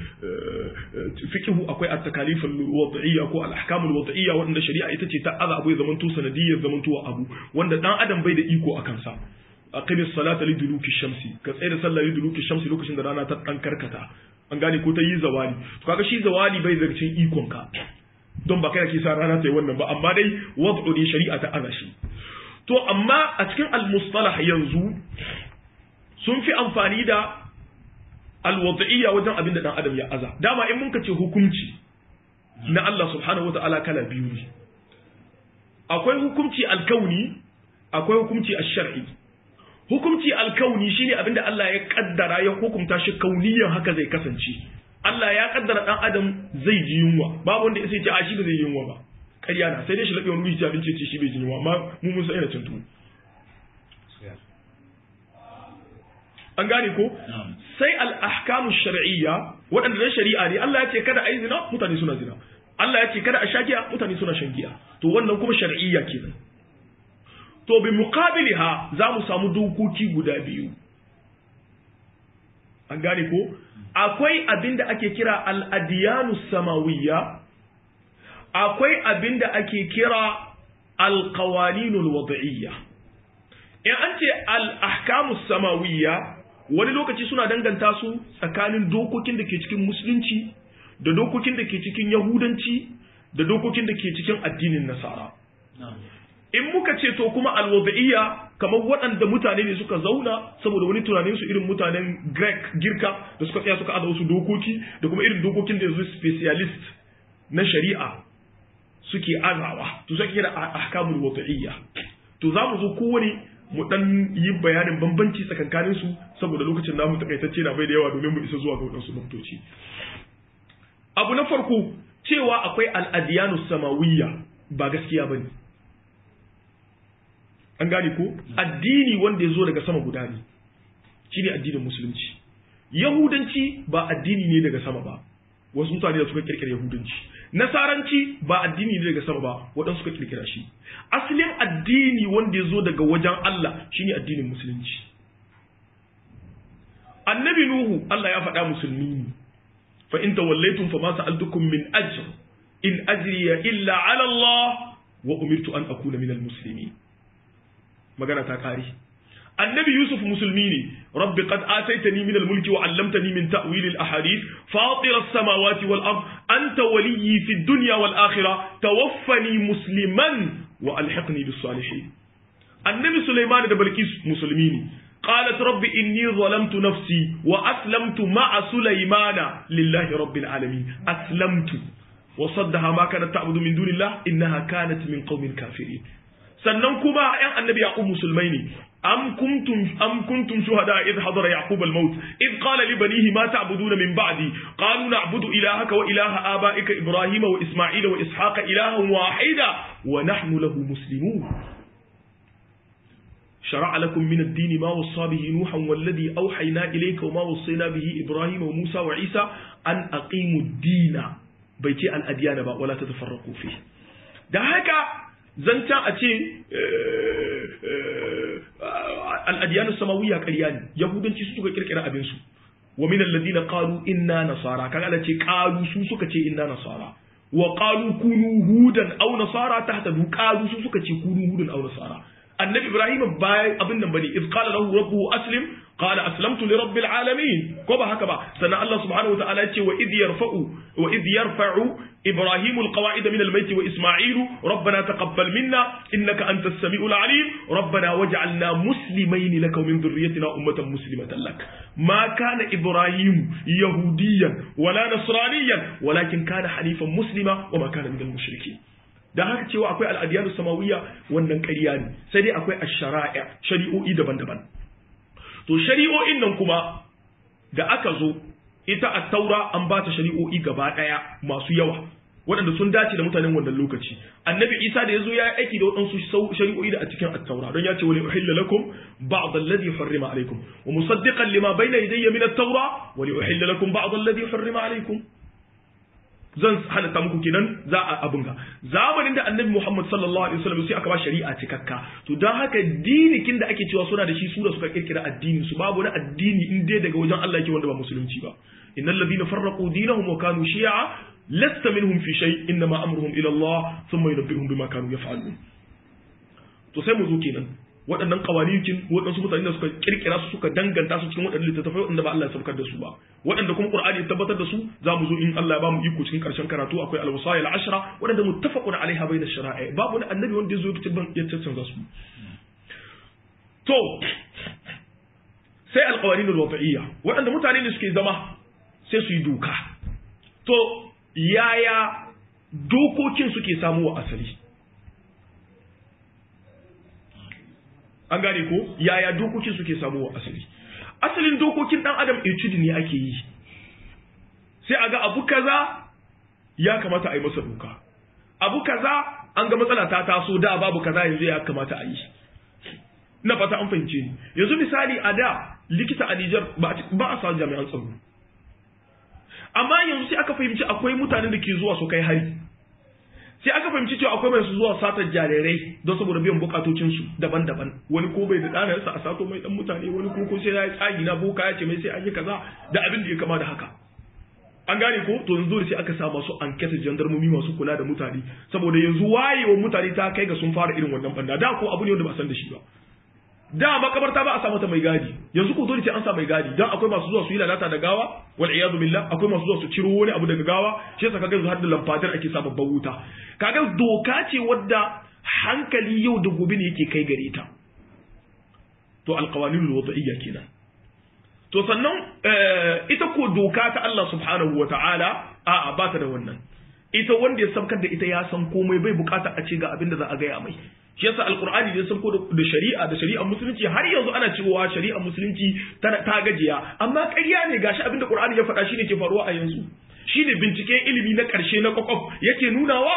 fiqhu akwai at-takaliful wad'iyya ko al-ahkamul wad'iyya wanda shari'a ita ce ta aza abu ya zamanto sanadiyyar zamanto abu wanda dan adam bai da iko akan sa aqimis salata liduluki shamsi ka tsaya da sallah liduluki shamsi lokacin da rana ta dan karkata an gane ko ta yi zawali to kaga shi zawali bai daga cikin ikon ka don ba kai ke sa rana ta yi wannan ba amma dai wad'u ne shari'a ta aza shi to amma a cikin al-mustalah yanzu sun fi amfani da al-wad'iyya wajen abin da dan adam ya aza dama in mun ka ce hukunci na Allah subhanahu wata'ala kala biyu ne akwai hukunci al-kauni akwai hukunci ash-shar'i hukunci al-kauni shine abin da Allah ya kaddara ya hukunta shi kauniyan haka zai kasance Allah ya kaddara dan adam zai ji yunwa babu wanda sai ce a shi ba zai yi yunwa ba ƙarya na sai dai shi laɓe wani wuri abinci ce shi bai jini amma mu mun san ina cin tuwo an gane ko sai al-ahkamu shar'iyya waɗanda na shari'a ne Allah ya ce kada a yi zina mutane suna zina Allah ya ce kada a sha giya mutane suna shan giya to wannan kuma shar'iyya kenan to bi muqabiliha za mu samu dokoki guda biyu an gane ko akwai abin da ake kira al-adiyanu samawiyya akwai abin da ake kira alƙawaninul wad'iyya in an ce al-ahkamus samawiyya wani lokaci suna danganta su tsakanin dokokin da ke cikin musulunci da dokokin da ke cikin yahudanci da dokokin da ke cikin addinin nasara in muka ce to kuma al-wad'iyya kamar waɗanda mutane ne suka zauna saboda wani tunanin su irin mutanen girka da suka tsaya suka aza wasu dokoki da kuma irin dokokin da yanzu specialist na shari'a suke azawa to sai kira ahkamul wad'iyya to zamu zo kowane mu dan yi bayanin bambanci tsakankanin su saboda lokacin namu takaitacce na bai da yawa domin mu isa zuwa ga wadansu nuktoci abu na farko cewa akwai al-adyanu samawiyya ba gaskiya bane an gane ko addini wanda yazo daga sama guda ne shine addinin musulunci yahudanci ba addini ne daga sama ba wasu mutane da suka kirkira yahudanci nasaranci ba addini ne daga sama ba waɗansu suka kirkira shi asalin addini wanda ya zo daga wajen Allah shine addinin musulunci annabi nuhu Allah ya faɗa musulmi ne fa in tawallaytum fama sa'altukum min ajr in ajriya illa ala Allah wa umirtu an akuna minal muslimin magana ta kare annabi yusuf musulmi ne rabbi qad ataitani min al-mulki wa 'allamtani min ta'wil al-ahadith fatir as-samawati wal ard anta waliyyi fi ad-dunya wal akhirah tawaffani musliman wa alhiqni bis salihin annabi Sulaiman da Balkis musulmi ne qalat rabbi inni zalamtu nafsi wa aslamtu ma'a Sulaimana lillahi rabbil alamin aslamtu wa saddaha ma kanat ta'budu min dunillah innaha kanat min qaumin kafirin sannan kuma ƴan annabi yaqub musulmai ne am kuntum shuhada idh hadara yaqub al-maut idh qala li banihi ma ta'buduna min ba'di qalu na'budu ilahaka wa ilaha abaika ibrahima wa isma'ila wa ishaqa ilahan wahida wa nahnu lahu muslimun شرع لكم من الدين ما وصى به نوحا والذي أوحينا إليك وما وصينا به إبراهيم وموسى وعيسى أن أقيموا الدين بيتي الأديان ولا تتفرقوا فيه ده هكا زنتا أتي الأديان السماوية كريان يهودا تسوك كركرا أبنسو ومن الذين قالوا إنا نصارى كان قالوا سوسك إنا نصارى وقالوا كونوا هودا أو نصارى تهتدوا قالوا سوسك كونوا هودا أو نصارى النبي إبراهيم باي أبن نبني إذ قال له ربه أسلم قال أسلمت لرب العالمين كما هكذا سنة الله سبحانه وتعالى وإذ يرفع إبراهيم القواعد من البيت وإسماعيل ربنا تقبل منا إنك أنت السميع العليم ربنا وجعلنا مسلمين لك ومن ذريتنا أمة مسلمة لك ما كان إبراهيم يهوديا ولا نصرانيا ولكن كان حنيفا مسلما وما كان من المشركين da haka cewa akwai al'adiyanu samawiyya wannan ƙarya ne sai dai akwai ash-shara'i shari'o'i daban-daban to shari'o'in nan kuma da aka zo ita at-taura an ba ta shari'o'i gaba daya masu yawa waɗanda sun dace da mutanen wannan lokaci annabi Isa da yazo ya yi aiki da waɗansu shari'o'i da a cikin at-taura don ya ce wa uhilla lakum ba'd alladhi harrama alaykum wa musaddiqan lima bayna yadayya min at-taura wa uhilla lakum ba'd alladhi harrama alaykum zan halatta muku kenan za a abin ga zamanin da annabi Muhammad sallallahu alaihi wasallam sai aka ba shari'a cikakka to dan haka dinikin da ake cewa suna da shi su da suka kirkira addini su babu na addini in dai daga wajen Allah yake wanda ba musulunci ba innal ladina farraqu dinahum wa kanu shi'a lasta minhum fi shay inma amruhum ila Allah thumma yunabbi'uhum bima kanu yaf'alun to sai mu zo kenan waɗannan kawanikin waɗansu mutane da suka kirkira su suka danganta su cikin waɗannan littattafai waɗanda ba Allah ya saukar da su ba waɗanda kuma Qur'ani ya tabbatar da su za mu zo in Allah ya ba mu iko cikin ƙarshen karatu akwai al-wasaya al-ashra waɗanda muttafaqun alaiha bayna ash-shara'i babu wani annabi wanda ya zo ya canza su to sai al-qawanin al-wad'iyya waɗanda mutane ne suke zama sai su yi doka to yaya dokokin suke samuwa asali an gane ko yaya dokokin suke samuwa asali asalin dokokin dan adam etude ne ake yi sai aga abu kaza ya kamata a yi masa doka abu kaza an ga matsala ta taso da babu kaza yanzu ya kamata a yi ina fata an fahimce ni yanzu misali a da likita a Niger ba a sa jami'an tsaro amma yanzu sai aka fahimci akwai mutanen da ke zuwa su kai hari sai aka fahimci cewa akwai mai su zuwa satar jarirai don saboda biyan bukatocinsu daban-daban wani ko bai da ɗanarsa a sato mai ɗan mutane wani ko sai ya yi tsagi na boka ya ce mai sai an yi kaza da abin da ya kama da haka an gane ko to yanzu da sai aka sa masu anketa jandarmomi masu kula da mutane saboda yanzu wayewa mutane ta kai ga sun fara irin wannan banda da ko abu ne wanda ba san da shi ba da makabarta ba a sa mata mai gadi yanzu ko dole sai an sa mai gadi dan akwai masu zuwa su yi lalata da gawa wal iyadu billah akwai masu zuwa su ciro wani abu daga gawa shi yasa kaga yanzu har da lamfadar ake sa babban wuta kaga doka ce wadda hankali yau da gobe ne yake kai gare ta to alqawanul wad'iyya kenan to sannan ita ko doka ta Allah subhanahu wataala a'a ba ta da wannan ita wanda ya sabkar da ita ya san komai bai bukata a ce ga abin da za a gaya mai shi yasa alqur'ani da sabko da shari'ar musulunci har yanzu ana cewa shari'ar musulunci ta gajiya amma ƙarya ne gashi abin da qur'ani ya faɗa shine ke faruwa a yanzu shine binciken ilimi na ƙarshe na kwakwaf yake nunawa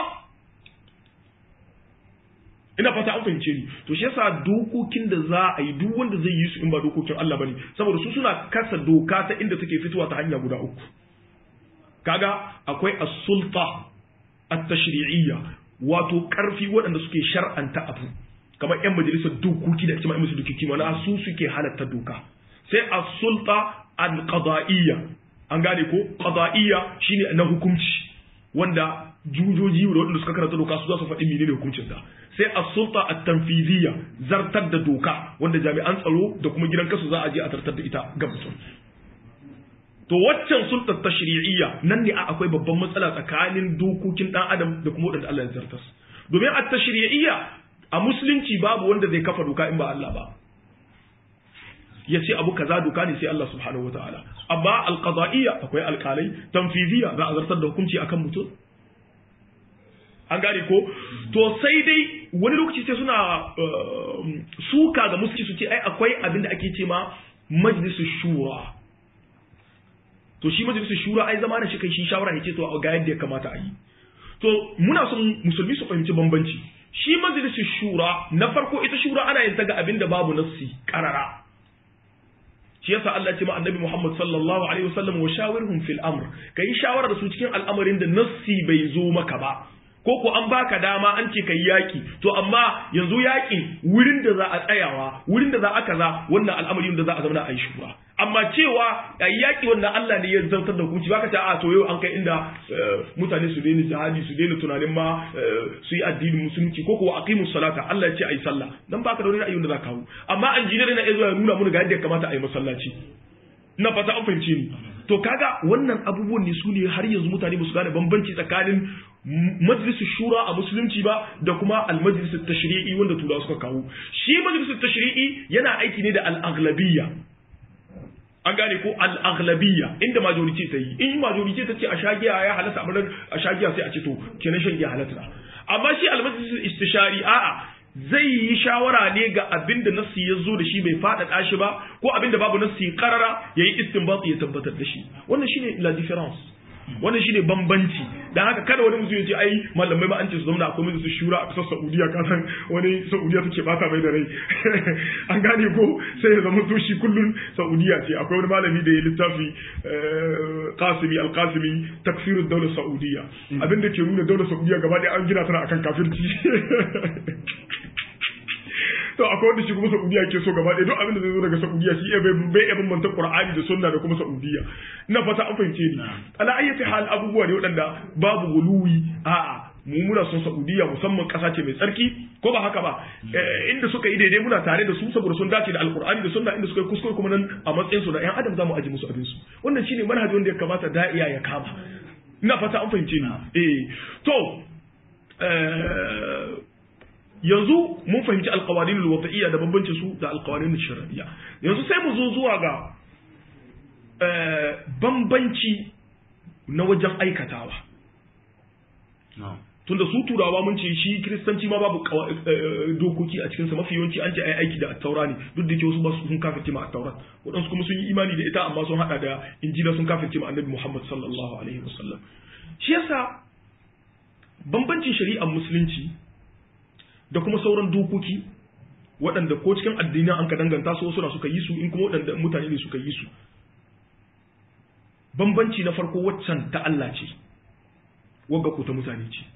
ina fata an fahimce ni to shi yasa dokokin da za a yi duk wanda zai yi su in ba dokokin Allah bane saboda su suna kasa doka ta inda take fitowa ta hanya guda uku kaga akwai as-sulta at-tashri'iyya wato karfi waɗanda suke shar'anta abu kamar yan majalisar dokoki da ake mai musu dokoki mana su suke halatta doka sai as-sulta al-qada'iyya an gane ko qada'iyya shine na hukunci wanda jujoji da waɗanda suka karanta doka su za su faɗi menene hukuncin ta sai as-sulta at-tanfidiyya zartar da doka wanda jami'an tsaro da kuma gidan kasu za a je a zartar da ita ga mutum to waccan sultar tashri'iyya nan ne akwai babban matsala tsakanin dokokin dan adam da kuma wadanda Allah ya zartas domin at-tashri'iyya a musulunci babu wanda zai kafa doka in ba Allah ba ya ce abu kaza doka ne sai Allah subhanahu wataala amma alqada'iyya akwai alƙalai tanfiziyya za a zartar da hukunci akan mutum an gane ko to sai dai wani lokaci sai suna suka ga musulunci su ce ai akwai abin da ake ce ma majlisu shura to shi majlisu shura ai zama da shi kai shi shawara ya ce to ga yadda ya kamata a yi to muna son musulmi su fahimci bambanci shi majlisu shura na farko ita shura ana yin ta ga abin da babu nassi karara shi yasa Allah ya ce ma annabi Muhammad sallallahu alaihi wasallam wa shawirhum fil amr kai shawara da su cikin al'amarin da nassi bai zo maka ba ko ko an baka dama an ce kai yaki to amma yanzu yakin wurin da za a tsayawa wurin da za a kaza wannan al'amarin da za a zauna a yi shura amma cewa yaki wannan Allah ne ya zartar da hukunci baka ta a to yau an kai inda mutane su daina jihadi su daina tunanin ma su yi addinin musulunci ko ko aqimus salata Allah ya ce ayi sallah dan baka da wani ra'ayi da za ka kawo amma engineer na yazo ya nuna mun ga yadda ya kamata ayi masallaci ina fata an fahimce ni to kaga wannan abubuwan ne su ne har yanzu mutane ba su gane bambanci tsakanin majlisu shura a musulunci ba da kuma al-majlisu tashri'i wanda turawa suka kawo shi majlisu tashri'i yana aiki ne da al-aghlabiyya an gane ko al-aghlabiyya inda majority ta yi in majority ta ce a shagiya ya halatta a shagiya sai a ce to kenan shan giya halatta amma shi al-majlisu istishari a'a zai yi shawara ne ga abinda nassi ya zo da shi bai faɗaɗa shi ba ko abinda babu nassi karara yayi istinbat ya tabbatar da shi wannan shine la difference wannan shine bambanci dan haka kada wani mutum ya ce ai malamai ma an ce su zauna akwai musu shura a kasar Saudiya ka san wani Saudiya take bata mai da rai an gane ko sai ya zama to shi kullun Saudiya ce akwai wani malami da ya littafi Qasimi al-Qasimi takfir ad-dawla Saudiya abinda ke nuna daular Saudiya gaba ɗaya an gina tana akan kafirci to akwai wanda shi kuma Saudiya ke so gaba ɗaya duk abin da zai zo daga Saudiya shi bai bambanta Qur'ani da Sunna da kuma Saudiya ina fata an fahimce ni ala ayyati hal abubuwa ne waɗanda babu guluwi a'a mu muna son Saudiya musamman ƙasa ce mai tsarki ko ba haka ba inda suka yi daidai muna tare da su saboda sun dace da Alƙur'ani da Sunna inda suka yi kuskure kuma nan a matsayin su da ƴan adam zamu aji musu abin su wannan shine manhaji wanda ya kamata da'iya ya kama ina fata an fahimce ni to yanzu mun fahimci alqawanin alwada'iyya da bambancin su da alqawanin shar'iyya yanzu sai mu zo zuwa ga bambanci na wajen aikatawa tunda su turawa mun ce shi kristanci ma babu dokoki a cikinsa mafi yawanci an ce ai aiki da attaura ne duk da ke wasu ba su sun kafirce ma attaura waɗansu kuma sun yi imani da ita amma sun hada da injila sun kafirce ma annabi Muhammad sallallahu alaihi wasallam shi yasa bambancin shari'ar musulunci da kuma sauran dokoki waɗanda ko cikin addini an ka danganta su suna suka yi su in kuma waɗanda mutane ne suka yi su bambanci na farko waccan ta Allah ce wagga ko ta mutane ce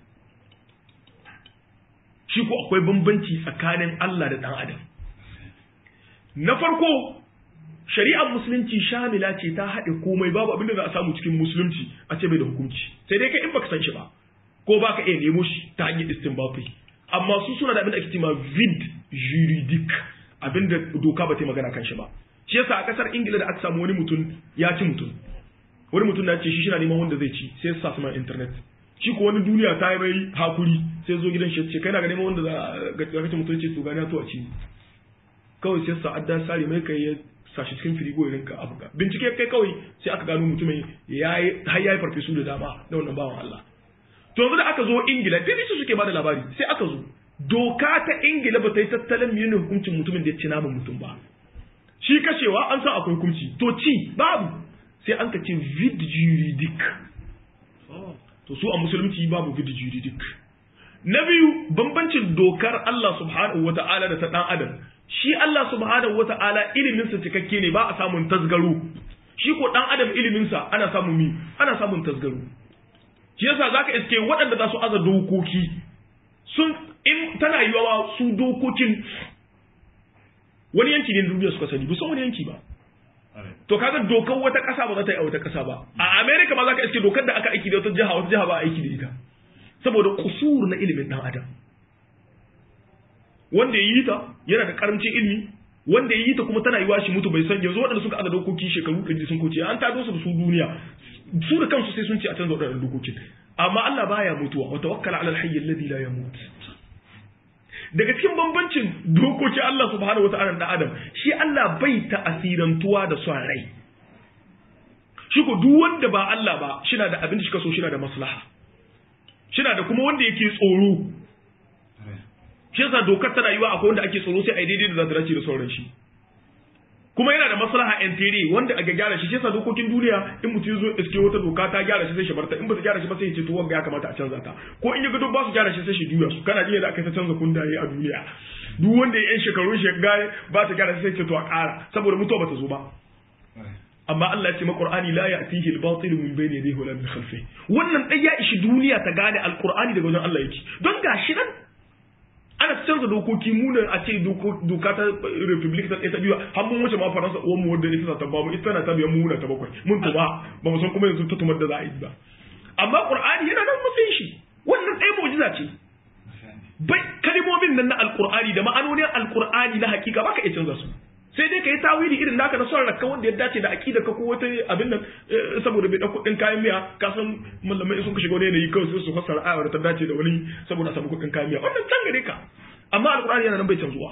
shi ko akwai bambanci tsakanin Allah da ɗan adam na farko shari'ar musulunci shamila ce ta haɗe komai babu abinda za a samu cikin musulunci a ce bai da hukunci sai dai kai in baka san shi ba ko baka iya nemo shi ta hanyar istinbati amma su suna da abin da ake cewa vid juridic abinda doka ba ta magana kan shi ba shi yasa a kasar Ingila da aka samu wani mutum ya ci mutum wani mutum na ce shi na neman wanda zai ci sai sa su ma internet shi ko wani duniya ta yi mai hakuri sai zo gidan shi ce kai na ga neman wanda ga kace mutum ce to gani to a ci kawai sai sa adda sare mai kai ya sashi cikin firigo ya rinka abuka bincike kai kawai sai aka gano mutumin yayi har yayi farfesu da dama da wannan bawan Allah to yanzu da aka zo Ingila BBC suke bada labari sai aka zo doka ta Ingila ba ta yi tattalin mini hukuncin mutumin da ya ci naman mutum ba shi kashewa an san akwai hukunci to ci babu sai an ka ce vid juridic to su a musulunci babu vid juridic na biyu bambancin dokar Allah subhanahu wata'ala da ta dan adam shi Allah subhanahu wata'ala ilimin sa cikakke ne ba a samun tasgaro shi ko dan adam ilimin sa ana samun tasgaro shi yasa zaka iske waɗanda za su aza dokoki sun in tana yiwa su dokokin wani yanki ne duniya suka sani ba san wani yanki ba to kaga dokar wata ƙasa ba za ta yi a wata ƙasa ba a America ma zaka iske dokar da aka aiki da wata jiha ba aiki da ita saboda kusur na ilimin dan adam wanda yayi ta yana da karancin ilimi wanda yayi ta kuma tana yiwa shi mutu bai san yanzu waɗanda suka aza dokoki shekaru 100 sun kuce an tado su da su duniya su da kansu sai sun ce a canza waɗannan dokokin amma Allah baya mutuwa wa tawakkal ala al-hayy alladhi la yamut daga cikin bambancin dokokin Allah subhanahu wata'ala da Adam shi Allah bai ta'asirantuwa da son rai shi ko duk wanda ba Allah ba shina da abin da shi ka so shina da maslaha shina da kuma wanda yake tsoro shi yasa dokar ta rayuwa akwai wanda ake tsoro sai a daidai da za ta dace da sauran shi kuma yana da maslaha entere wanda aka gyara shi yasa dokokin duniya in mutum zo iske wata doka ta gyara shi sai shi barta in ba ta gyara shi ba sai ya ce to wanga ya kamata a canza ta ko in ya ga duk ba su gyara shi sai shi juya su kana jiya da aka ta canza kundaye a duniya duk wanda ya yan shekarun shi ga ba ta gyara shi sai ce to a ƙara saboda mutuwa ba ta zo ba amma Allah ya ce ma Qur'ani la ya'tihi al-batil min bayni yadayhi wala min khalfihi wannan dai ya ishi duniya ta gane al-Qur'ani daga wajen Allah yake don gashi nan ana canza dokoki munan a ce doka ta republic ta ɗaya ta biyu har mun wuce ma faransa uwan mu wanda ita ta ba mu ita na ta biyan mu ta bakwai mun tuma ba mu san kuma yanzu ta tumar da za a yi ba amma qur'ani yana nan matsayin shi wannan ɗaya mu'jiza ce bai kalmomin nan na alqur'ani da ma'anonin alqur'ani na hakika baka iya canza su sai dai ka yi tawili irin naka na son rakka wanda ya dace da aqida ka ko wata abin nan saboda bai dauko din kayan miya ka san mallamai sun ka shiga wani yanayi kawai sai su fassara ayar ta dace da wani saboda samu kudin kayan miya wannan can gare ka amma alqur'ani yana nan bai canzuwa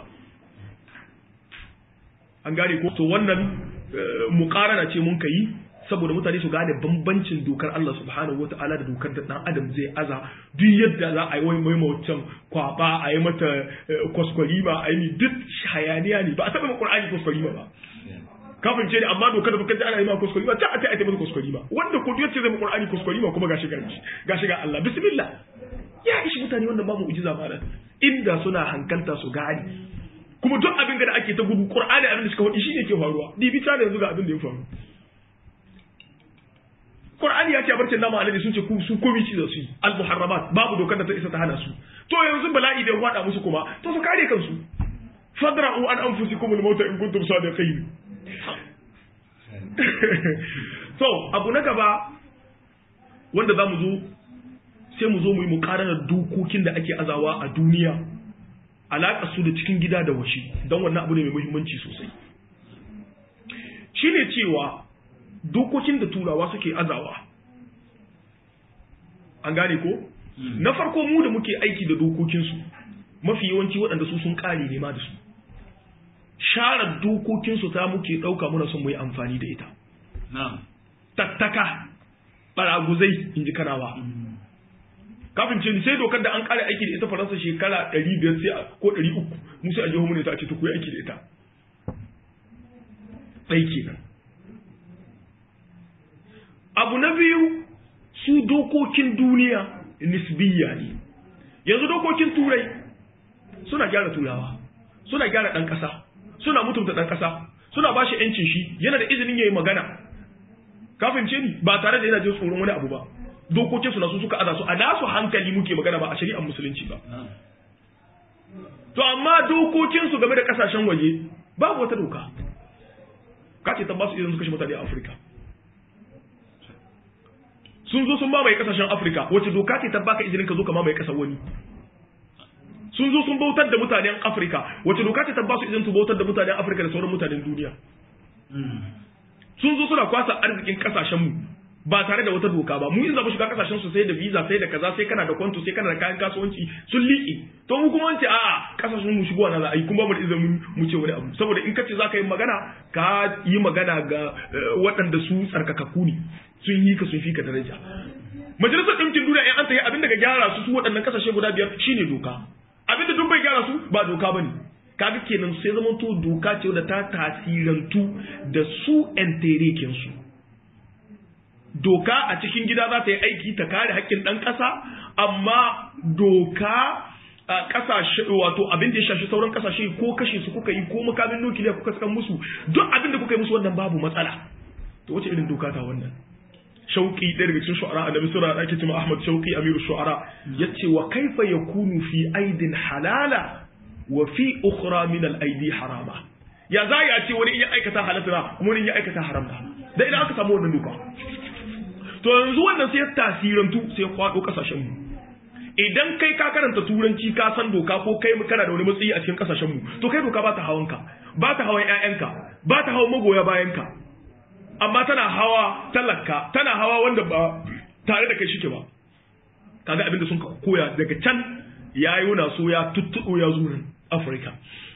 an gane ko to wannan muqarana ce mun kai saboda mutane su gane bambancin dokar Allah subhanahu wataala da dokar da dan adam zai aza duk yadda za a yi wai maimaicin kwaba a yi mata kwaskwarima a yi duk hayaniya ne ba a taɓa Qur'ani kwaskwarima ba kafin ce ne amma dokar da bukata ana yi ma kwaskwarima ta a ta mata kwaskwarima wanda ko duk ce zai ma Qur'ani kwaskwarima kuma gashi ga Allah bismillah ya ishi mutane wannan ba mu'jiza malam inda suna hankalta su gane kuma duk abin da ake ta gudu Qur'ani abin da suka faɗi shine ke faruwa dibi ta da yanzu ga abin da ya faru Qur'ani ya ce a barcin nama alade sun ce su komi ci da su al-muharramat babu dokar da ta isa ta hana su to yanzu bala'i da ya wada musu kuma to su kare kansu fadra'u an anfusikum al-mauta in kuntum sadiqin so abu na gaba wanda zamu zo sai mu zo mu yi muqarana dokokin da ake azawa a duniya alaƙar su da cikin gida da washi don wannan abu ne mai muhimmanci sosai shine cewa dokokin da turawa suke azawa an gane ko na farko mu da muke aiki da dokokinsu mafi yawanci waɗanda su sun ƙare ne ma da su share dokokinsu ta muke ɗauka muna son mu yi amfani da ita tattaka baraguzai in ji kanawa kafin ce sai dokar da an ƙare aiki da ita faransa shekara 500 sai ko 300 mu sai a jiho mu ne ta ce ta koyi aiki da ita ɗai kenan abu na biyu su dokokin duniya nisbiya ne yanzu dokokin turai suna gyara turawa suna gyara ɗan ƙasa suna mutunta ɗan ƙasa suna ba shi ‘yancin shi yana da izinin ya yi magana kafin ce ni ba tare da yana jin tsoron wani abu ba dokokin su na su suka aza su a nasu hankali muke magana ba a shari'ar musulunci ba to amma dokokin su game da ƙasashen waje babu wata doka kace ta ba su izinin su kashe mutane a Afirka sun zo sun mamaye kasashen Afirka wace doka ce ta baka izinin ka zo ka mamaye kasar wani sun zo sun bautar da mutanen Afirka wace doka ce ta ba su izinin su bautar da mutanen Afirka da sauran mutanen duniya sun zo suna kwasa arzikin kasashen mu ba tare da wata doka ba mu in za mu shiga kasashen su sai da visa sai da kaza sai kana da kwanto sai kana da kayan kasuwanci sun liƙi to mu kuma wance a'a kasashen mu shigo na za a yi kuma ba da izinin mu ce wani abu saboda in kace za ka yi magana ka yi magana ga waɗanda su tsarkakakku ne sun yi ka sun fi ka daraja majalisar ɗinkin duniya in an ta yi abin da ga gyara su waɗannan kasashe guda 5 shine doka abin da duk bai gyara su ba doka bane kaga kenan sai zaman to doka ce da ta tasirantu da su enterekin su doka a cikin gida za ta yi aiki ta kare haƙƙin ɗan ƙasa amma doka a ƙasashe wato abin da ya shafi sauran ƙasashe ko kashe su kuka yi ko makamin nukiliya kuka saka musu duk abin da kuka yi musu wannan babu matsala to wace irin doka ta wannan shauki ɗaya daga cikin shu'ara a nabi sura da ake cewa Ahmad Shauki Amiru Shu'ara yace wa kaifa yakunu fi aidin halala wa fi ukhra min al-aidi harama ya za ya ce wani in ya aikata halatta kuma wani in ya aikata haramta da idan aka samu wannan doka to yanzu wannan sai tasirantu sai kwado kasashen mu idan kai ka karanta turanci ka san doka ko kai kana da wani matsayi a cikin kasashen mu to kai doka ba ta hawanka ba ta hawan ƴaƴanka ba ta hawan magoya bayanka amma tana hawa talaka tana hawa wanda ba tare da kai shike ba kaga abinda sun koya daga can ya yi wuna so ya tuttuɗo ya zo nan Afirka.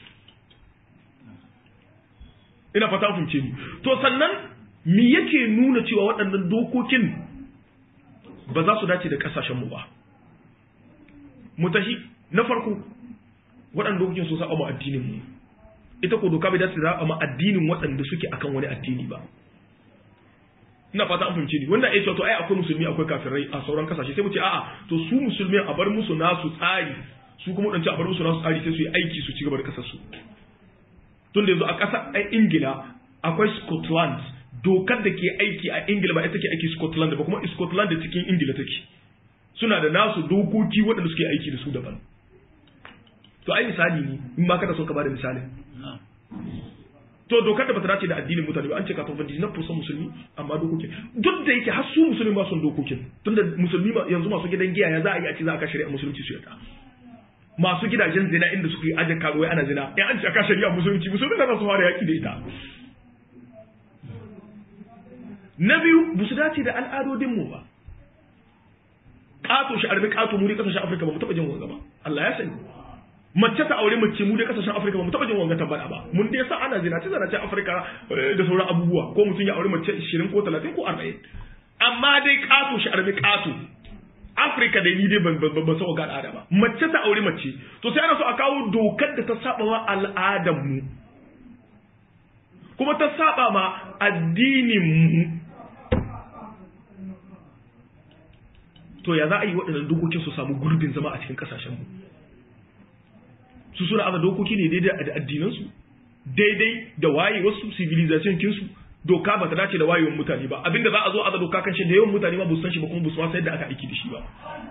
Ina fata fahimce ni. To sannan me yake nuna cewa waɗannan dokokin ba za su dace da ƙasashenmu ba? Mu tashi na farko waɗannan dokokin sun saba ma addinin mu. Ita ko doka bai dace da saba ma addinin waɗanda suke akan wani addini ba. Ina fata an fahimce ni. Wannan ya ce to ai akwai musulmi akwai kafirai a sauran kasashe sai mu ce a'a to su musulmi a bar musu nasu tsari su kuma waɗancan a bar musu nasu tsari sai su yi aiki su ci gaba da kasar su. Tun da yanzu a ƙasar Ingila akwai Scotland dokar da ke aiki a Ingila ba ita ke aiki Scotland ba kuma Scotland da cikin Ingila take suna da nasu dokoki waɗanda suke aiki da su daban. To ai misali ne in ba ka da son ka bada misali. To dokar da bata dace da addinin mutane ba an ce ka tafi na fusan musulmi amma dokokin duk da yake har su musulmi ba son dokokin tunda musulmi yanzu masu gidan giya ya za a yi a ce za a ka shari'a musulunci su yadda. Masu gidajen zina inda suka yi ajin karuwai ana zina in an ce aka shari'a musulunci musulmi na su fara yaki da ita. Na biyu ba su dace da al'adodinmu ba. Ƙato shi arbi ƙato mu dai ƙasashen Afirka ba mu taɓa jin wanga ba. Allah ya sani. Mace ta aure mace mu dai ƙasashen Afirka ba mu taɓa jin wanga tabbata ba. Mun dai sa ana zina ce Afirka da sauran abubuwa ko mutum ya aure mace 20 ko 30 ko 40. Amma dai ƙato shi arbi ƙato. Afirka da ni dai ban san ga al'ada ba. Mace ta aure mace. To sai ana so a kawo dokar da ta saba ma al'adar mu. Kuma ta saba ma addinin mu. To ya za a yi waɗannan dokokin su samu gurbin zama a cikin ƙasashen mu. Su suna aza dokoki ne daidai da addinansu, daidai da wayewarsu civilization kinsu. Doka ba ta dace da wayewar mutane ba abinda za a zo a doka kan shi da yawan mutane ma ba su san shi ba kuma ba su san yadda aka aiki da shi ba.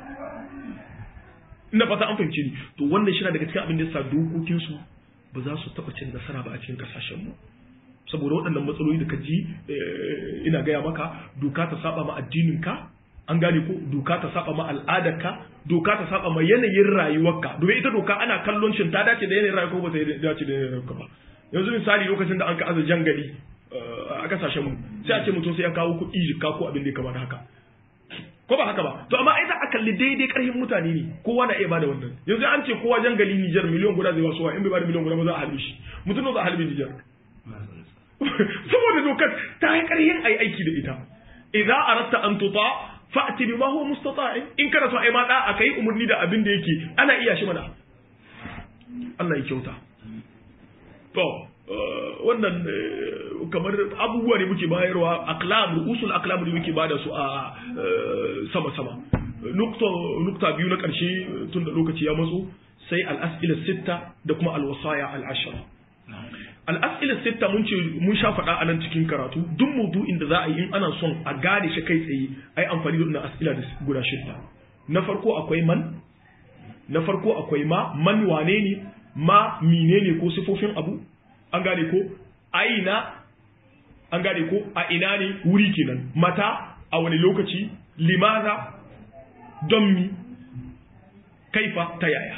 Ina fata an fahimce ni to wannan shi na daga cikin abin da yasa dokokin su ba za su taba cin nasara ba a cikin kasashen mu saboda waɗannan matsaloli da ka ji ina gaya maka doka ta saba ma addinin ka an gane ko doka ta saba ma al'adar ka doka ta saba ma yanayin rayuwarka domin ita doka ana kallon shin ta dace da yanayin rayuwarka ko ba ta dace da yanayin rayuwarka ba. Yanzu misali lokacin da an ka aza jangali a kasashen mu sai a ce mutum sai ya kawo kuɗi jikka ko abin da ya kamata haka ko ba haka ba to amma ai za a kalli daidai karhin mutane ne kowa na iya bada wannan yanzu an ce kowa jangali Niger miliyan guda zai wasu in bai bada miliyan guda ba za a halbe shi mutum ne za a halbe Niger saboda dokar ta yi karhin ai aiki da ita idza aratta an tuta fa'ti bima huwa mustata'in in kana so ai ma da akai umurni da abin da yake ana iya shi mana Allah ya kyauta to wannan kamar abubuwa ne muke bayarwa usul aklam ne muke bada su a sama nukta biyu na ƙarshe tun da lokaci ya matso sai al'as'ila sitta da kuma alwasaya al'ashara al'as'ila sitta mun sha faɗa a nan cikin karatu duk maudu'in da za a yi in ana son a gane shi kai tsaye ai amfani da wannan as'ila da guda shidda na farko akwai man na farko akwai man wane ne ma menene ko sifofin abu an gane ko aina an gane ko a ina ne wuri kenan mata a wani lokaci limaza don mi kaifa ta yaya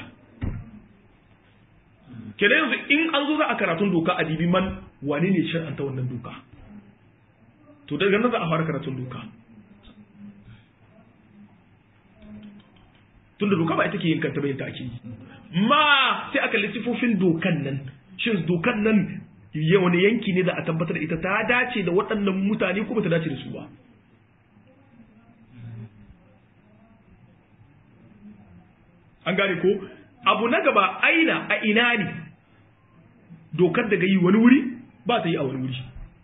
kenan yanzu in an zo za a karatun doka a dibi man wane ne shar'anta wannan doka to daga nan za a fara karatun doka tunda doka ba ita ke yin kanta bayan ta ake yi ma sai aka lissifofin dokan nan shin dokan nan wani yanki ne za a tabbatar ita ta dace da waɗannan mutane ko ba ta dace da su ba an gane ko abu na gaba aina a ina ne dokar daga yi wani wuri ba ta yi a wani wuri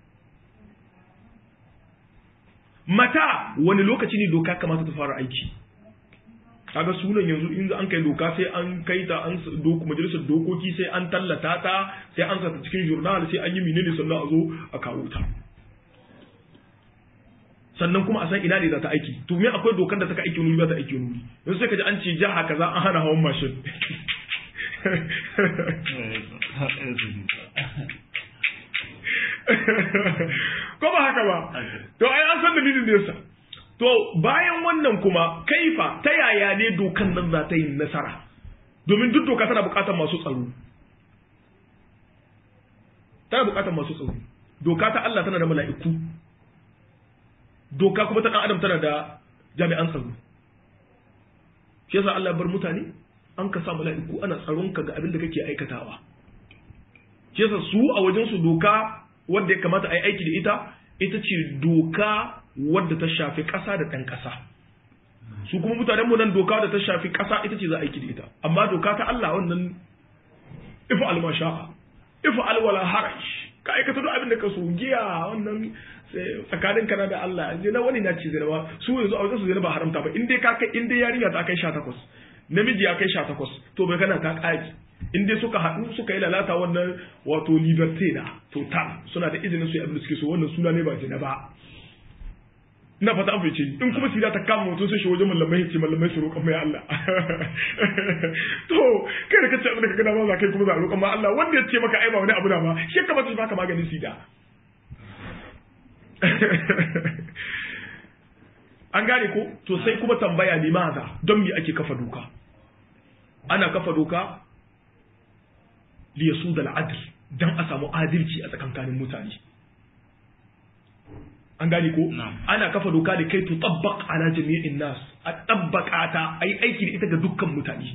mata wani lokaci ne doka kamata ta fara aiki kaga sunan yanzu in an kai doka sai an kai ta an majalisar dokoki sai an tallata ta sai an sata cikin journal sai an yi menene sannan a zo a kawo ta sannan kuma a san ina ne za ta aiki to me akwai dokar da ta aiki wani ba ta aiki wani yanzu sai ka ji an ce jaha kaza an hana hawan mashin ko ba haka ba to ai an san dalilin da yasa to bayan wannan kuma kaifa ta yaya ne dokan nan za ta yi nasara domin duk doka tana bukatar masu tsaro doka ta Allah tana da mala'iku doka kuma ta dan adam tana da jami'an tsaro shi yasa Allah bar mutane an ka sa mala'iku ana tsaron ka ga abin da kake aikatawa shi yasa su a wajen su doka wanda ya kamata a yi aiki da ita ce doka wadda ta shafi ƙasa da ɗan ƙasa su kuma mutanenmu nan doka da ta shafi ƙasa ita ce za a aiki da ita amma doka ta Allah wannan ifa almasha'a ifa alwala harash ka aikata duk abin da ka so giya wannan tsakanin kana da Allah zina wani na ce zina ba su yanzu a wajen su zina ba haramta ba in dai yarinya ta kai 18 namiji ya kai 18 to bai kana ta ƙaji in dai suka haɗu suka yi lalata wannan wato liberté na total suna da izinin su yi abin da suke so wannan suna ne ba zina ba ina fata an fice in kuma sida ta kama mutum sai shi wajen mallamai ce mallamai su roƙon mai Allah to kai da kace abin da ka gana ma kai kuma za a roƙon ma Allah wanda ya ce maka ai ba wani abu da ma shi kamata shi baka maganin sida an gane ko to sai kuma tambaya limaza don me ake kafa doka ana kafa doka liyasud al-adl dan a samu adalci a tsakankanin mutane an gane ko ana kafa doka da kai tutabbaq ala jami'in nas a tabbaka ta ai aiki da ita ga dukkan mutane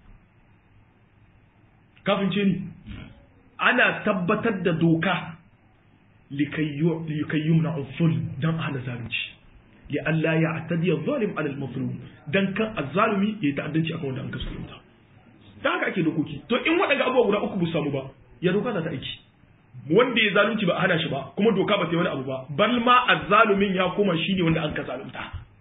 kafin ce ni ana tabbatar da doka likayyumna zulm dan hana zalunci li alla ya'tadi adh-dhalim 'ala al-mazlum dan kan az-zalimi yayi ta'addanci akan wanda an kaskanta da haka ake dokoki to in waɗanda abubuwa guda uku bu samu ba ya doka za ta aiki wanda ya zalunci ba a hana shi ba kuma doka ba ta yi wani abu ba bal ma azzalumin ya koma shi ne wanda an ka zalunta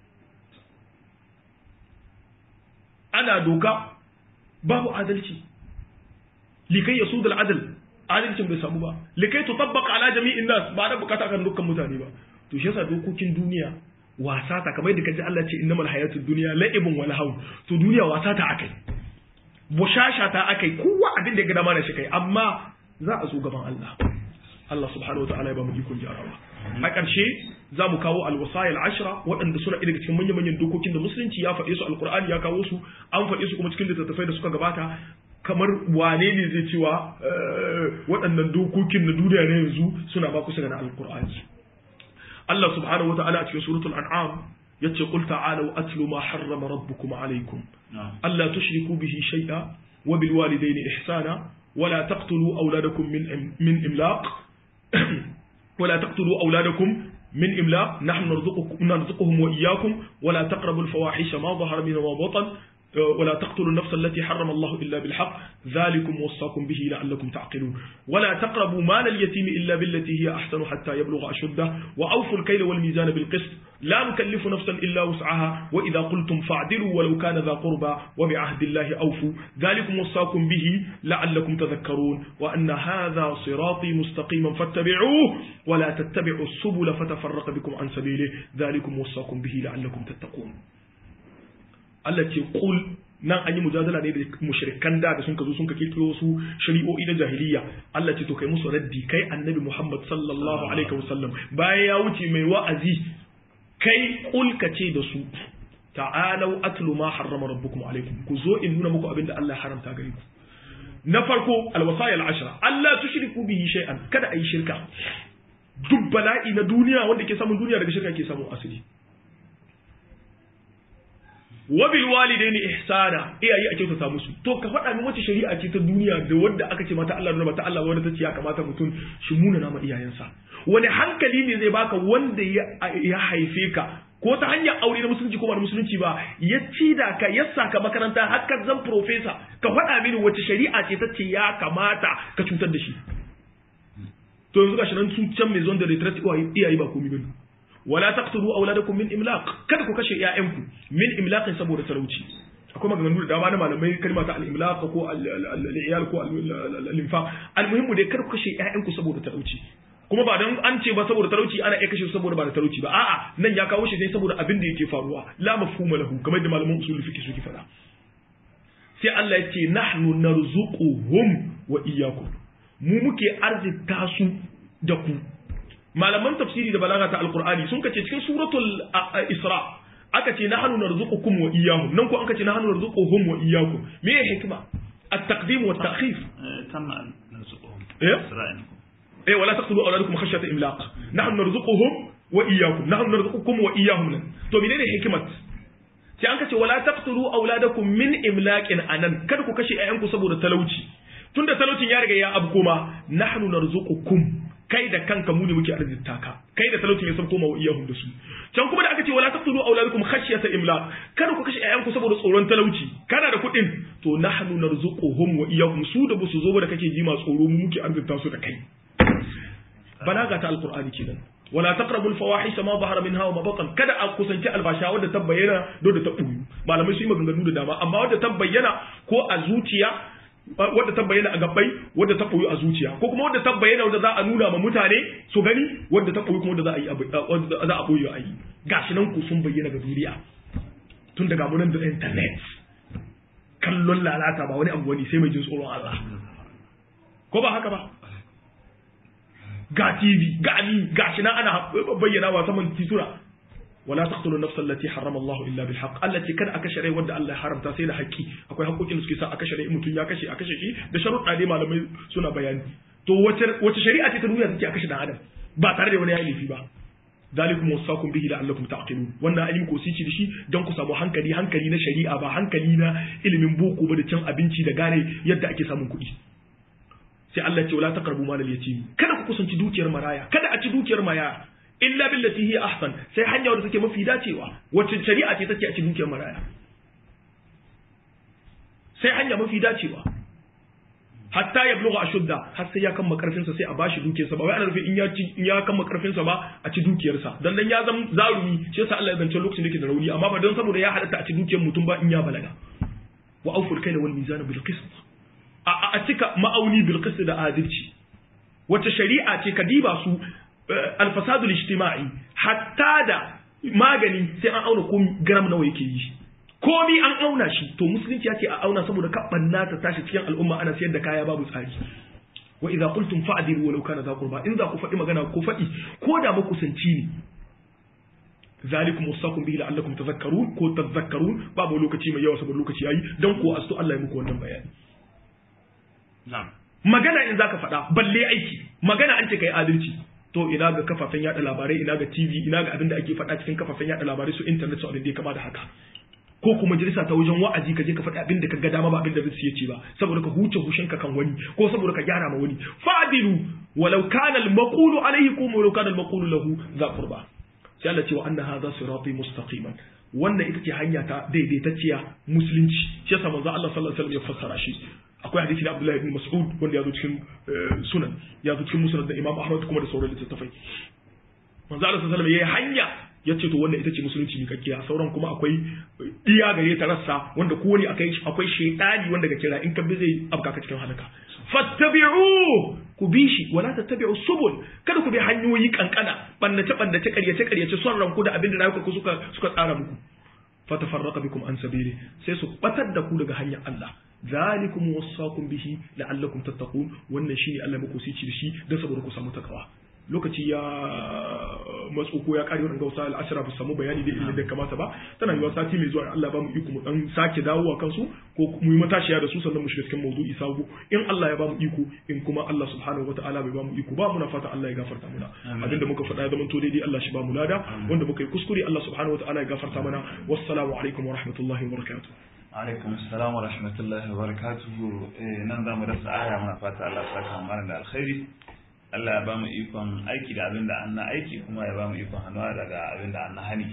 ana doka babu adalci likai ya sudul adal adalcin bai samu ba likai tutabbaq ala jami'in nas ba da bukata kan dukkan mutane ba to shi yasa dokokin duniya wasa ta kamar yadda kaji Allah ce innamal hayatud dunya la'ibun wa lahaw to duniya wasa ta akai bushasha ta akai kowa abin da ya ga dama da shi kai amma za a zo gaban Allah Allah subhanahu wa ta'ala ya ba mu ikon jarawa a ƙarshe za mu kawo alwasayil ashra waɗanda suna daga cikin manyan dokokin da musulunci ya faɗe su alqur'ani ya kawo su an faɗe su kuma cikin littattafai da suka gabata kamar wane ne zai cewa waɗannan dokokin na duniya ne yanzu suna ba kusa da alqur'ani Allah subhanahu wa ta'ala a cikin suratul an'am yace qul ta'alu atlu ma harrama rabbukum alaykum alla tushriku bihi shay'a wa bil walidayni ihsana ولا تقتلوا أولادكم من إملاق ولا تقتلوا أولادكم من إملاق نحن نرزقهم وإياكم ولا تقربوا الفواحش ما ظهر منها وما بطن ولا تقتلوا النفس التي حرم الله إلا بالحق ذلكم وصاكم به لعلكم تعقلون ولا تقربوا مال اليتيم إلا بالتي هي أحسن حتى يبلغ أشده وأوفوا الكيل والميزان بالقسط لا نكلف نفسا إلا وسعها وإذا قلتم فاعدلوا ولو كان ذا قربى وبعهد الله أوفوا ذلكم وصاكم به لعلكم تذكرون وأن هذا صراطي مستقيما فاتبعوه ولا تتبعوا السبل فتفرق بكم عن سبيله ذلكم وصاكم به لعلكم تتقون Allah ce kul nan an yi mujadala ne da mushrikan da sun ka zo sun ka kirkiro wasu shari'o'i na jahiliya Allah ce to kai musu raddi kai annabi Muhammad sallallahu alaihi wasallam bayan ya wuce mai wa'azi kai kul ka ce da su ta'alau atlu ma harrama rabbukum alaikum ku zo in nuna muku abinda Allah ya haramta gare ku na farko alwasaya al-ashra Allah tushriku bihi shay'an kada ayi shirka duk bala'i na duniya wanda ke samun duniya daga shirka ke samun asali wabil walidaini ihsana iyaye a kyautata musu to ka faɗa min wace shari'a ce ta duniya da wanda aka ce mata Allah da mata Allah wanda ta ce ya kamata mutum shi muna nama iyayensa wani hankali ne zai baka wanda ya haife ka ko ta hanyar aure na musulunci ko ba musulunci ba ya ci da ka ya saka makaranta har ka zan professor ka faɗa mini wace shari'a ce ta ce ya kamata ka cutar da shi to yanzu gashi nan sun can mai zon da retreat iyaye ba komai bane wala taqtulu auladakum min imlaq kada ku kashe ƴaƴanku min imlaq saboda talauci akwai maganganu da dama na malamai kalma ta al-imlaq ko al-iyal ko al-infaq al-muhimmu dai kada ku kashe ƴaƴanku saboda talauci kuma ba dan an ce ba saboda talauci ana iya kashe saboda ba da talauci ba a'a nan ya kawo shi dai saboda abin da yake faruwa la mafhuma lahu kamar da malaman usul fiqh suke faɗa sai Allah ya ce nahnu narzuquhum wa iyyakum mu muke arzita su da ku malaman tafsiri da balaga ta alqur'ani sun kace cikin suratul isra aka ce nahnu narzuqukum wa iyyahum nan ko an kace nahnu narzuquhum wa iyyakum me ya hikma at-taqdim wa at-ta'khir tamma narzuquhum wala taqtulu awladakum khashyata imlaq nahnu narzuquhum wa iyyakum nahnu narzuqukum wa iyyahum to menene hikmat sai an kace wala taqtulu auladakum min imlaqin anan kada ku kashe ƴaƴanku saboda talauci tunda talaucin ya riga ya abko ma nahnu narzuqukum kai da kanka mu ne muke arzikta ka kai da talaucin ya sabko ma wa iyahum da su can kuma da aka ce wala taqtulu auladakum khashyata imlaq kada ku kashe ƴaƴanku saboda tsoron talauci kana da kuɗin to nahnu narzuquhum wa iyyakum su da busu zo ba da kake ji ma tsoro mu muke arzikta su da kai balaga ta alqur'ani kenan wala taqrabu alfawahisha ma zahara minha wa ma batan kada a kusanci albasha wadda ta bayyana da ta buyu malamai su yi maganganu da dama amma wadda ta bayyana ko a zuciya wadda ta bayyana a gabbai wadda ta koyi a zuciya ko kuma wadda ta bayyana wadda za a nuna ma mutane su gani wadda ta koyi kuma wadda za a yi wadda za a koyi a yi gashi nan ku sun bayyana ga duniya tun daga munan da internet kallon lalata ba wani abu wani sai mai jin tsoron Allah ko ba haka ba ga TV ga ni gashi nan ana bayyana wa saman titura wala taqtulu nafsa allati harrama Allah illa bil haqq allati kada aka shari'a wanda Allah ya haramta sai da haƙƙi akwai haƙoƙin da suke sa aka shari'a mutun ya kashe aka shi da sharuɗa dai malamai suna bayani to wace shari'a ce ta duniya take aka shi dan adam ba tare da wani yayi laifi ba zalikum wasaqum bihi la'allakum ta'qilun wannan ayi ko sici da shi don ku samu hankali na shari'a ba hankali na ilimin boko ba da cin abinci da gane yadda ake samun kuɗi sai Allah ya ce wala taqrabu malal yatim kada ku kusanci dukiyar maraya kada a ci dukiyar maraya illa billati hi ahsan sai hanya wadda take mafi dacewa wacce shari'a ce take a cikin dukiyar maraya sai hanya mafi dacewa hatta ya bluga ashudda har sai ya kamma karfinsa sai a bashi dukiyarsa ba wai ana nufin in ya kamma karfinsa ba a ci dukiyarsa dan ya zama zarumi shi yasa Allah ya zance lokacin da yake da rauni amma ba dan saboda ya halatta a ci dukiyar mutum ba in ya balaga wa awful kayla wal mizan bil qist a cika ma'auni bil qist da adalci wacce shari'a ce kadiba su alfasadul ijtima'i hatta da magani sai an auna ko gram nawa yake yi komi an auna shi to musulunci ya ce a auna saboda kabanna ta tashi cikin al'umma ana sayar da kaya babu tsari wa idza qultum fa'dilu walau kana za qurba in za ku faɗi magana ko faɗi ko da makusanci ne zalikum wasaqum bihi la'allakum tadhakkarun ko tadhakkarun babu lokaci mai yawa saboda lokaci yayi dan ko astu Allah ya muku wannan bayani na'am magana in zaka faɗa balle aiki magana an ce kai adalci to ina ga kafafen yada labarai ina ga TV ina ga abin da ake faɗa cikin kafafen yada labarai su internet su abin da ya kama da haka ko kuma majalisa ta wajen wa'azi ka je ka faɗi abin da ka ga dama ba abin da zai ce ba saboda ka huce hushin ka kan wani ko saboda ka gyara ma wani fadilu walau kana al-maqulu alayhi kum walau kana al-maqulu lahu za qurba sai Allah ce wa anna hadha sirati mustaqiman wannan ita ce hanya ta daidaitacciya musulunci shi yasa manzo Allah sallallahu alaihi wasallam ya fassara shi akwai hadisi na Abdullah ibn Mas'ud wanda ya zo cikin sunan ya zo cikin musnad da Imam Ahmad kuma da sauran littattafai manzo Allah sallallahu alaihi wasallam yayi hanya yace to wannan ita ce musulunci ne kakkiya sauran kuma akwai iya gare ta rassa wanda kowane akwai shaytani wanda ga kira in ka bi zai abka ka cikin halaka fattabi'u ku bi shi wala tattabi'u subul kada ku bi hanyoyi kankana bannace karyace son ranku da abin da rayuka ku suka tsara muku fatafarraqa bikum an sabili sai su batar da ku daga hanyar Allah zalikum wasaqum bihi la'allakum tattaqun wannan shine Allah muku sici da shi dan saboda ku samu takawa lokaci ya matso ko ya kare wannan gausa al'ashara ba samu bayani da ilimin da kamata ba tana yiwa sati mai zuwa Allah ba mu iko mu dan sake dawowa kansu ko mu yi matashiya da su sannan mu shiga cikin mawdu'i sabo in Allah ya ba mu iko in kuma Allah subhanahu wataala bai ba mu iko ba muna fata Allah ya gafarta mana abinda muka faɗa ya zama to daidai Allah shi ba mu lada wanda muka yi kuskure Allah subhanahu wataala ya gafarta mana wassalamu alaikum wa rahmatullahi wa barakatuh alaikum assalam wa rahmatullahi wa barakatuh nan zamu rasa aya muna fata Allah ya saka mana da alkhairi Allah ya ba mu ikon aiki da abin da an na aiki kuma ya ba mu ikon hannuwa daga abin da an na hani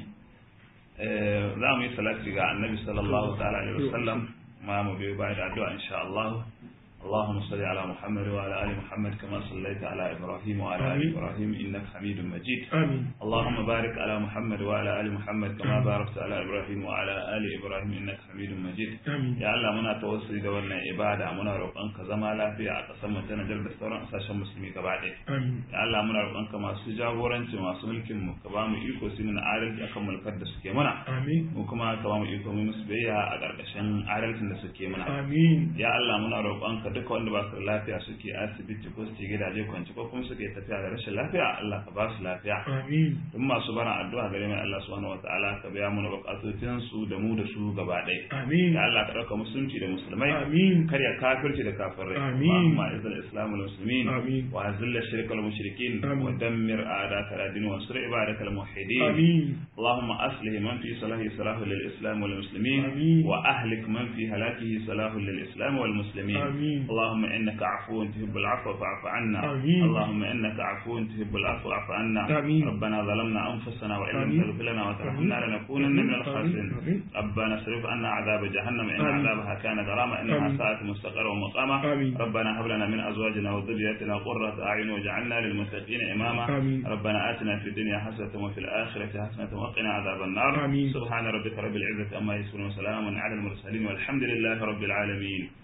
za mu yi salati ga annabi sallallahu ta'ala alaihi wasallam ma mu biyo baya da addu'a insha Allah اللهم صل على محمد وعلى ال محمد كما صليت على ابراهيم وعلى ال ابراهيم انك حميد مجيد آمين. اللهم بارك على محمد وعلى ال محمد كما باركت على ابراهيم وعلى ال ابراهيم انك حميد مجيد آمين. يا الله muna tawassuli da wannan ibada muna roƙonka zama lafiya a ƙasar mu ta Nijar da sauran ƙasashen musulmi gaba ɗaya ya Allah muna roƙonka masu jagoranci masu mulkin mu ka ba mu iko su mana adalci akan mulkar da suke mana mu kuma ka ba mu iko mu musu biyayya a ƙarƙashin adalcin da suke mana ya Allah muna roƙonka duka wanda ba su da lafiya suke asibiti ko suke gidaje kwanci ko kuma suke tafiya da rashin lafiya Allah ka ba su lafiya amin duk masu barin addu'a gare mai Allah subhanahu wataala ka biya mana bukatocin su da mu da su gaba ɗaya amin ya Allah ka dauka musulunci da musulmai amin karya kafirci da kafirai amin Allahumma izzil islam wal muslimin amin wa azil ash-shirk wal mushrikin wa dammir a'daka al-din wa ansur ibadaka al-muwahhidin amin اللهم أصلح من في صلاحه صلاح للإسلام والمسلمين آمين. وأهلك من في هلاكه صلاح للإسلام والمسلمين آمين. اللهم إنك عفو تحب العفو فاعف عنا آمين. اللهم إنك عفو تحب العفو فاعف عنا آمين. ربنا ظلمنا أنفسنا وإن لم آمين. تغفر لنا وترحمنا لنكونن من الخاسرين آمين. ربنا اصرف عنا عذاب جهنم إن آمين. عذابها كان غراما إنها آمين. ساءت مستقرا ومقاما آمين. ربنا هب لنا من أزواجنا وذرياتنا قرة أعين واجعلنا للمتقين إماما آمين. ربنا آتنا في الدنيا حسنة وفي الآخرة حسنة وقنا عذاب النار آمين. سبحان ربك رب العزة أما يصفون وسلام على المرسلين والحمد لله رب العالمين